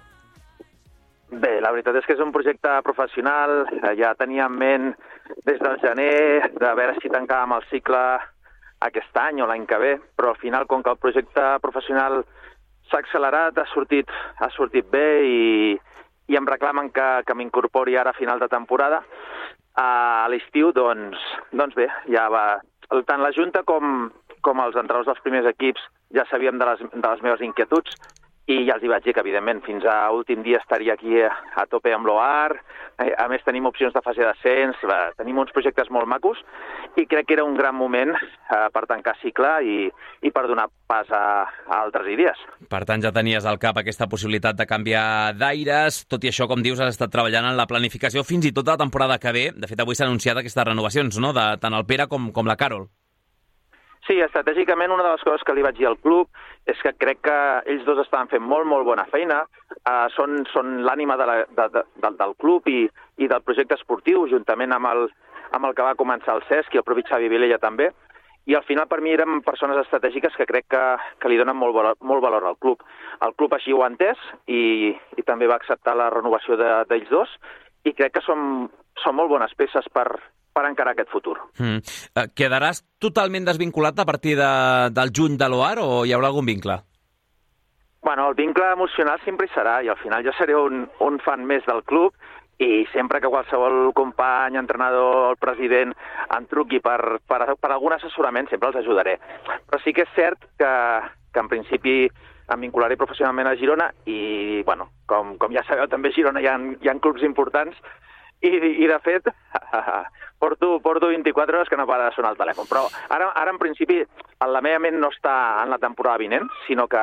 Bé, la veritat és que és un projecte professional. Ja tenia en ment des del gener de veure si tancàvem el cicle aquest any o l'any que ve, però al final, com que el projecte professional s'ha accelerat, ha sortit bé i em reclamen que m'incorpori ara a final de temporada. A l'estiu, doncs bé, ja va. Tant la Junta com els entrenadors dels primers equips ja sabíem de les meves inquietuds i ja els hi vaig dir que, evidentment, fins a últim dia estaria aquí a tope amb l'OAR. A més, tenim opcions de fase d'ascens, tenim uns projectes molt macos i crec que era un gran moment per tancar cicle i per donar pas a altres idees. Per tant, ja tenies al cap aquesta possibilitat de canviar d'aires. Tot i això, com dius, has estat treballant en la planificació fins i tot de la temporada que ve. De fet, avui s'ha anunciat aquestes renovacions, no?, de tant el Pere com la Carol. Sí, estratègicament una de les coses que li vaig dir al club és que crec que ells dos estaven fent molt bona feina, són l'ànima del club i del projecte esportiu, juntament amb el que va començar el Cesc i el propi Xavi Vilella també, i al final per mi eren persones estratègiques que crec que li donen molt valor al club. El club així ho ha entès i també va acceptar la renovació d'ells dos i crec que són molt bones peces per encarar aquest futur. Quedaràs totalment desvinculat a partir del juny de l'OAR o hi haurà algun vincle? Bueno, el vincle emocional sempre hi serà i al final jo seré un fan més del club i sempre que qualsevol company, entrenador, el president em truqui per algun assessorament sempre els ajudaré. Però sí que és cert que en principi em vincularé professionalment a Girona i, bueno, com ja sabeu, també a Girona hi ha clubs importants i de fet, porto 24 hores que no para de sonar el telèfon. Però ara en principi, la meva ment no està en la temporada vinent, sinó que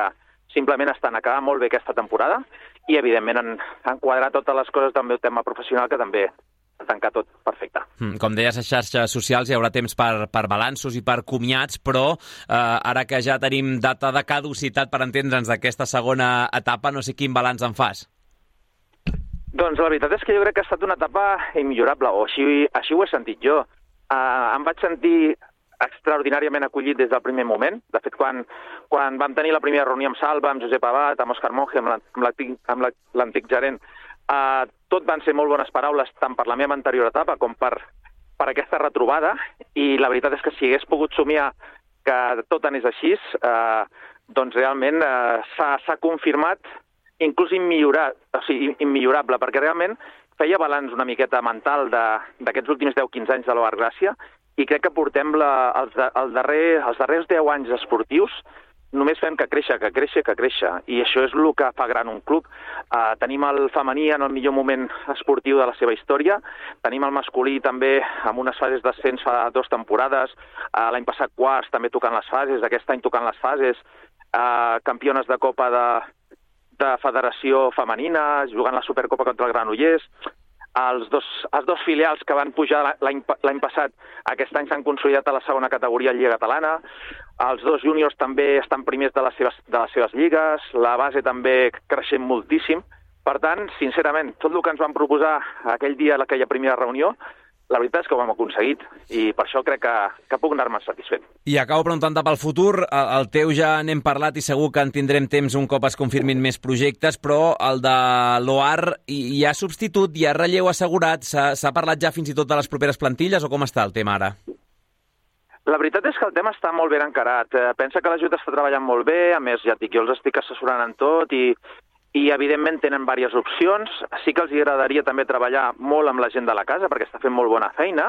simplement estan acabant molt bé aquesta temporada i, evidentment, han quadrat totes les coses del meu tema professional, que també ha tancat tot perfecte. Com deies, a xarxes socials hi haurà temps per balanços i per comiats, però ara que ja tenim data de caducitat, per entendre'ns, d'aquesta segona etapa, no sé quin balanç en fas. Doncs la veritat és que jo crec que ha estat una etapa immillorable, o així ho he sentit jo. Em vaig sentir extraordinàriament acollit des del primer moment. De fet, quan vam tenir la primera reunió amb Salva, amb Josep Abad, amb Òscar Monge, amb l'antic gerent, tot van ser molt bones paraules, tant per la meva anterior etapa com per aquesta retrobada, i la veritat és que si hagués pogut somiar que tot anés així, doncs realment s'ha confirmat, inclús immillorable, perquè realment feia balanç una miqueta mental d'aquests últims 10-15 anys de l'OAR Gràcia, i crec que portem els darrers 10 anys esportius només fem que créixer, i això és el que fa gran un club. Tenim el femení en el millor moment esportiu de la seva història, tenim el masculí també amb unes fases d'ascens fa 2 temporades, l'any passat quarts també tocant les fases, aquest any tocant les fases, campiones de Copa de Federació Femenina, jugant la Supercopa contra el Granollers. Els dos filials que van pujar l'any passat, aquest any s'han consolidat a la segona categoria Lliga Catalana. Els 2 júniors també estan primers de les seves lligues. La base també creixent moltíssim. Per tant, sincerament, tot el que ens van proposar aquell dia a aquella primera reunió, la veritat és que ho hem aconseguit, i per això crec que puc anar-me satisfet. I acabo preguntant-te pel futur. El teu ja n'hem parlat i segur que en tindrem temps un cop es confirmin més projectes, però el de l'OAR hi ha substitut, hi ha relleu assegurat, s'ha parlat ja fins i tot de les properes plantilles, o com està el tema ara? La veritat és que el tema està molt ben encarat. Pensa que l'Ajut està treballant molt bé, a més, ja et dic, jo els estic assessorant en tot, i evidentment tenen diverses opcions. Sí que els agradaria també treballar molt amb la gent de la casa, perquè està fent molt bona feina,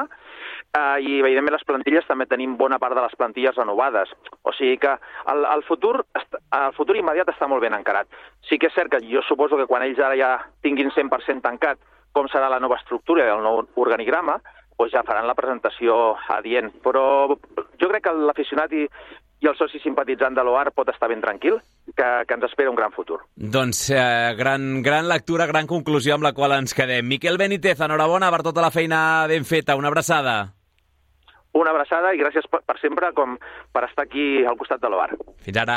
i evidentment les plantilles també tenim bona part de les plantilles renovades. O sigui que el futur immediat està molt ben encarat. Sí que és cert que jo suposo que quan ells ara ja tinguin 100% tancat com serà la nova estructura i el nou organigrama, doncs ja faran la presentació adient. Però jo crec que l'aficionat i el soci simpatitzant de l'OAR pot estar ben tranquil, que ens espera un gran futur. Doncs gran lectura, gran conclusió amb la qual ens quedem. Miquel Benítez, enhorabona per tota la feina ben feta. Una abraçada. Una abraçada i gràcies per sempre per estar aquí al costat de l'OAR. Fins ara.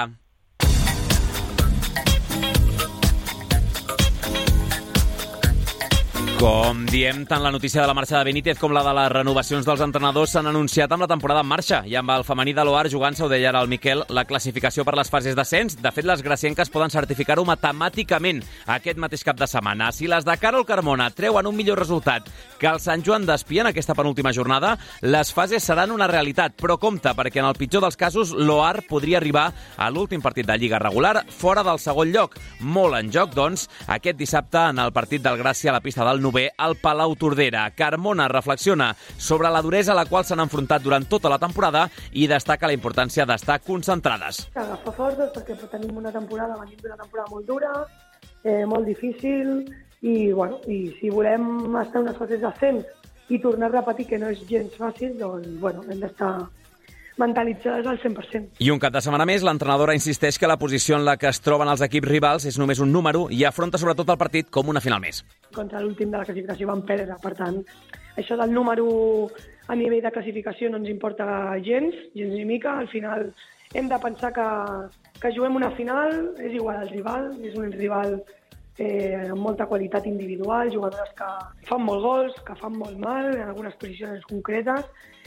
Com diem, tant la notícia de la marxa de Benítez com la de les renovacions dels entrenadors s'han anunciat amb la temporada en marxa, i amb el femení de l'OAR jugant-se, ho deia ara el Miquel, la classificació per les fases d'ascens. De fet, les gracienques poden certificar-ho matemàticament aquest mateix cap de setmana. Si les de Carol Carmona treuen un millor resultat que el Sant Joan d'Espí en aquesta penúltima jornada, les fases seran una realitat. Però compte, perquè en el pitjor dels casos l'OAR podria arribar a l'últim partit de Lliga regular fora del segon lloc. Molt en joc, doncs, aquest dissabte en el partit del Gràcia a la pista del 9è al Palau Tordera. Carmona reflexiona sobre la duresa a la qual s'han enfrontat durant tota la temporada i destaca la importància d'estar concentrades. Agafar forces perquè tenim venim d'una temporada molt dura, molt difícil, i si volem estar en unes fases d'ascens i tornar a repetir que no és gens fàcil, doncs hem d'estar mentalitzades al 100%. I un cap de setmana més, l'entrenadora insisteix que la posició en la que es troben els equips rivals és només un número i afronta sobretot el partit com una final més. Contra l'últim de la classificació van perdre, per tant, això del número a nivell de classificació no ens importa gens ni mica. Al final hem de pensar que juguem una final, és igual al rival, és un rival amb molta qualitat individual, jugadores que fan molts gols, que fan molt mal en algunes posicions concretes,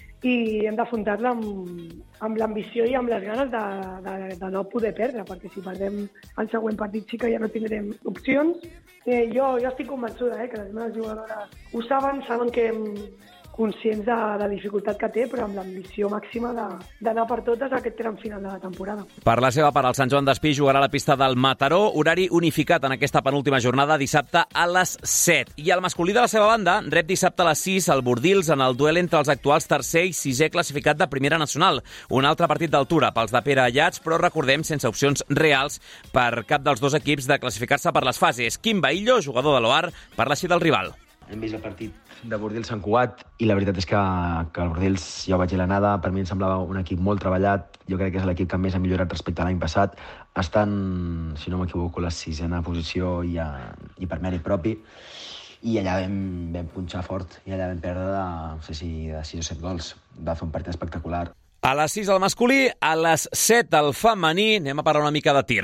i hem d'afrontar-la amb l'ambició i amb les ganes de no poder perdre, perquè si perdem el següent partit sí que ja no tindrem opcions. Jo estic convençuda que les meves jugadores ho saben que conscients de la dificultat que té, però amb l'ambició màxima d'anar per totes a aquest tram final de la temporada. Per la seva part, el Sant Joan d'Espí jugarà a la pista del Mataró, horari unificat en aquesta penúltima jornada, dissabte a les 7. I el masculí de la seva banda rep dissabte a les 6 al Bordils en el duel entre els actuals tercer i sisè classificat de Primera Nacional. Un altre partit d'altura pels de Pere Allats, però recordem, sense opcions reals per cap dels dos equips de classificar-se per les fases. Quim Bahillo, jugador de l'OAR, parla així del rival. hem vist el partit de Bordils Sant Cugat i la veritat és que el Bordils, ja ho vaig dir a l'anada, per mi em semblava un equip molt treballat. Jo crec que és l'equip que més ha millorat respecte a l'any passat. Estan, si no m'equivoco, a la 6ª posició i per mèrit propi. I allà vam punxar fort i allà vam perdre no sé si de 6 o 7 gols. Va fer un partit espectacular. A les 6 al masculí, a les 7 al femení, anem a parlar una mica de tir.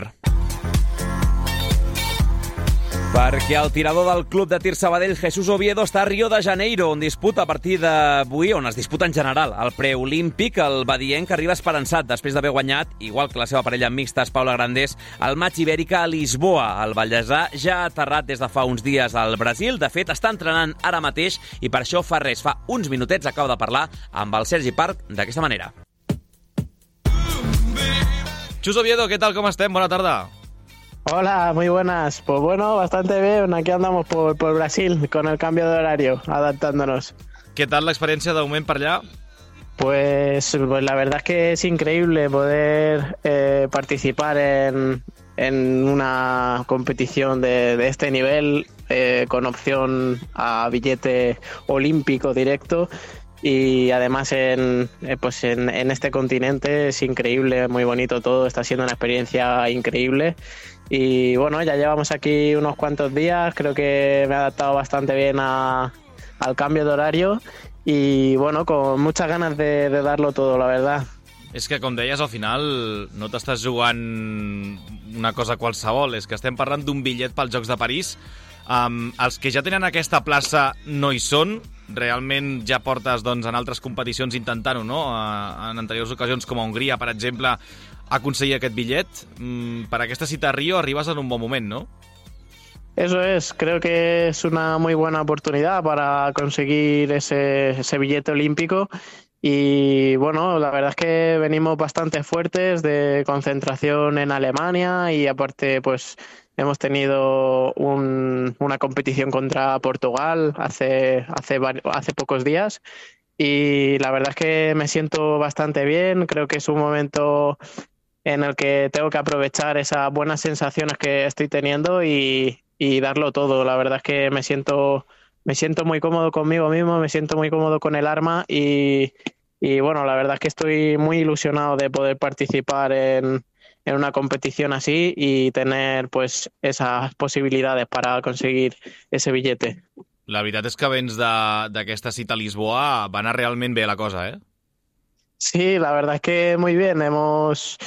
Perquè el tirador del Club de Tir Sabadell, Jesús Oviedo, està a Rio de Janeiro, on disputa a partir d'avui, on es disputa en general, el preolímpic. El badienc arriba esperançat després d'haver guanyat, igual que la seva parella en mixtes, Paula Grandés, el matx ibèrica a Lisboa. El vallesà ja ha aterrat des de fa uns dies al Brasil. De fet, està entrenant ara mateix i per això fa res. Fa uns minutets acaba de parlar amb el Sergi Parc d'aquesta manera. Chus Oviedo, ¿qué tal? ¿Cómo estem? Bona tarda. Hola, muy buenas. Pues bueno, bastante bien. Aquí andamos por Brasil con el cambio de horario, adaptándonos. ¿Qué tal la experiencia de moment per allá? Pues la verdad es que es increíble poder participar en una competición de este nivel con opción a billete olímpico directo. Y además en este continente es increíble, muy bonito todo, está siendo una experiencia increíble. Y bueno, ya llevamos aquí unos cuantos días, creo que me he adaptado bastante bien al cambio de horario y bueno, con muchas ganas de darlo todo, la verdad. És que, com deies, al final no t'estàs jugant una cosa qualsevol, és que estem parlant d'un bitllet pels Jocs de París. Els que ja tenen aquesta plaça no hi són, realment ja portes en altres competicions intentant-ho, no? En anteriors ocasions, com a Hongria, per exemple, aconseguir aquest bitllet. Per aquesta cita a Rio arribes en un bon moment, ¿no? Eso es, creo que es una muy buena oportunidad para conseguir ese billete olímpico. Y bueno, la verdad es que venimos bastante fuertes de concentración en Alemania y aparte pues hemos tenido una competición contra Portugal hace pocos días y la verdad es que me siento bastante bien, creo que es un momento en el que tengo que aprovechar esas buenas sensaciones que estoy teniendo y darlo todo. La verdad es que me siento muy cómodo conmigo mismo, me siento muy cómodo con el arma y bueno, la verdad es que estoy muy ilusionado de poder participar en una competición así y tener pues esas posibilidades para conseguir ese billete. La veritat és que vens d'aquesta cita a Lisboa, va anar realment bé la cosa, ¿eh? Sí, la verdad es que muy bien. Hemos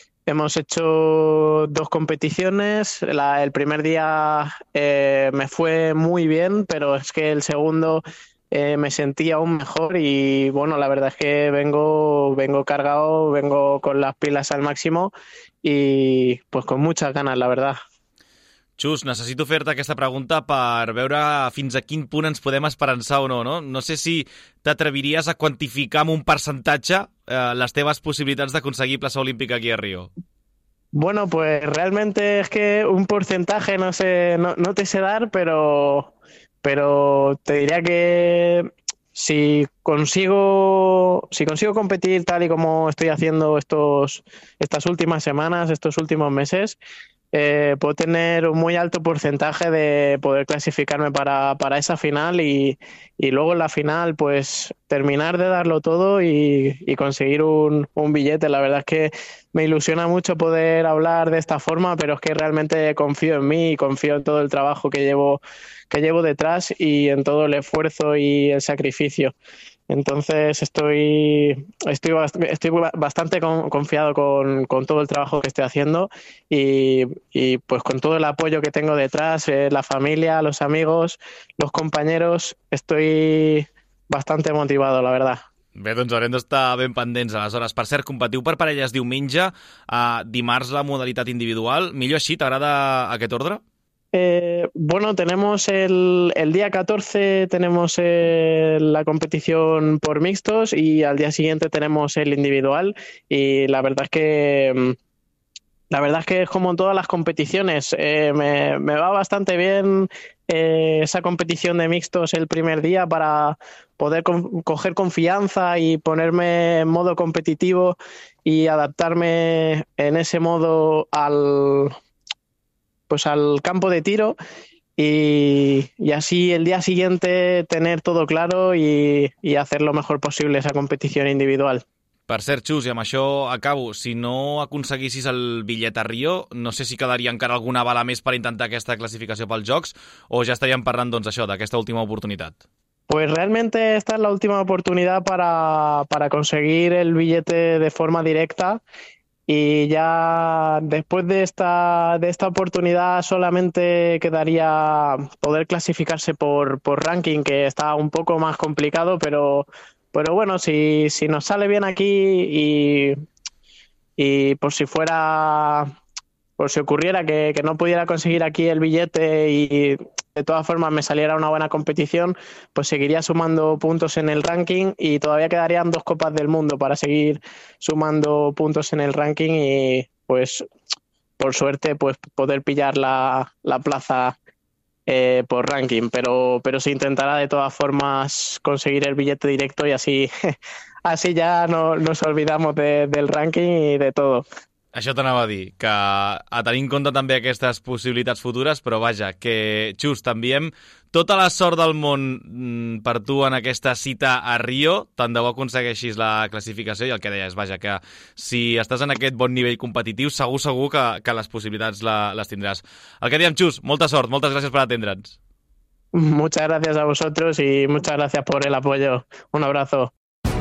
hecho 2 competiciones. El primer día me fue muy bien, pero es que el segundo me sentí aún mejor y bueno, la verdad es que vengo cargado, vengo con las pilas al máximo y pues con muchas ganas, la verdad. Xus, necessito fer-te aquesta pregunta per veure fins a quin punt ens podem esperançar o no, no? No sé si t'atreviries a quantificar amb un percentatge les teves possibilitats d'aconseguir plaça olímpica aquí a Rio. Bueno, pues realmente es que un porcentaje no te sé dar, pero te diría que si consigo competir tal y como estoy haciendo estas últimas semanas, estos últimos meses, puedo tener un muy alto porcentaje de poder clasificarme para esa final y luego en la final pues terminar de darlo todo y conseguir un billete. La verdad es que me ilusiona mucho poder hablar de esta forma, pero es que realmente confío en mí y confío en todo el trabajo que llevo detrás y en todo el esfuerzo y el sacrificio. Entonces estoy bastante confiado con todo el trabajo que estoy haciendo y pues con todo el apoyo que tengo detrás, la familia, los amigos, los compañeros, estoy bastante motivado, la verdad. Bé, doncs haurem d'estar ben pendents. Aleshores, per cert, competiu per parelles diumenge, dimarts la modalitat individual. Millor així, t'agrada aquest ordre? Bueno, tenemos el día 14 tenemos la competición por mixtos y al día siguiente tenemos el individual y la verdad es que es como en todas las competiciones, me va bastante bien esa competición de mixtos el primer día para poder coger confianza y ponerme en modo competitivo y adaptarme en ese modo al campo de tiro y así el día siguiente tener todo claro y hacer lo mejor posible esa competición individual. Per cert, Xus, i amb això acabo. Si no aconseguissis el bitllet a Rio, no sé si quedaria encara alguna bala més per intentar aquesta clasificació pels Jocs o ja estaríem parlant d'aquesta última oportunitat. Pues realmente esta es la última oportunidad para conseguir el billete de forma directa y ya después de esta oportunidad solamente quedaría poder clasificarse por ranking, que está un poco más complicado, pero bueno, si nos sale bien aquí y por si ocurriera que no pudiera conseguir aquí el billete y de todas formas me saliera una buena competición, pues seguiría sumando puntos en el ranking y todavía quedarían 2 Copas del Mundo para seguir sumando puntos en el ranking y pues por suerte pues poder pillar la plaza por ranking, pero se intentará de todas formas conseguir el billete directo y así ya no nos olvidamos del ranking y de todo. Això t'anava a dir, que a tenir en compte també aquestes possibilitats futures, però vaja, que, Xus, t'enviem tota la sort del món per tu en aquesta cita a Rio, tant de bo aconsegueixis la classificació i el que deies, vaja, que si estàs en aquest bon nivell competitiu, segur que les possibilitats les tindràs. El que diem, Xus, molta sort, moltes gràcies per atendre'ns. Muchas gracias a vosotros y muchas gracias por el apoyo. Un abrazo.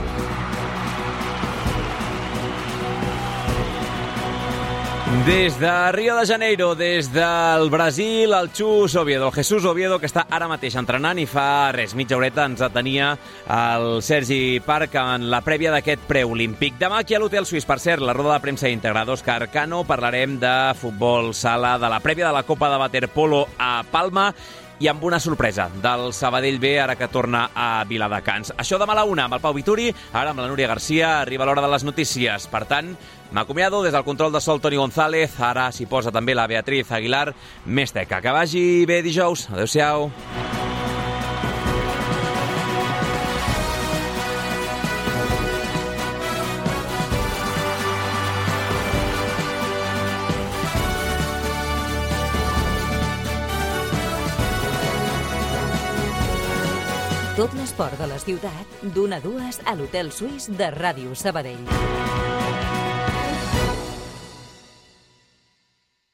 Des de Rio de Janeiro, des del Brasil, el Xus Oviedo, el Jesús Oviedo, que està ara mateix entrenant i fa mitja horeta ens atenia el Sergi Parc en la prèvia d'aquest preolímpic. Demà aquí a l'Hotel Suís, per cert, la roda de premsa íntegra d'Òscar Cano, parlarem de futbol sala, de la prèvia de la Copa de Waterpolo a Palma i amb una sorpresa del Sabadell B, ara que torna a Viladecans. Això demà a la 1 amb el Pau Vituri, ara amb la Núria Garcia, arriba l'hora de les notícies. Per tant, m'acomiado des del control de sol Toni González, ara s'hi posa també la Beatriz Aguilar, més teca. Que vagi bé dijous. Adéu-siau. Tot l'esport de la ciutat, d'1 a 2 a l'Hotel Suís de Ràdio Sabadell.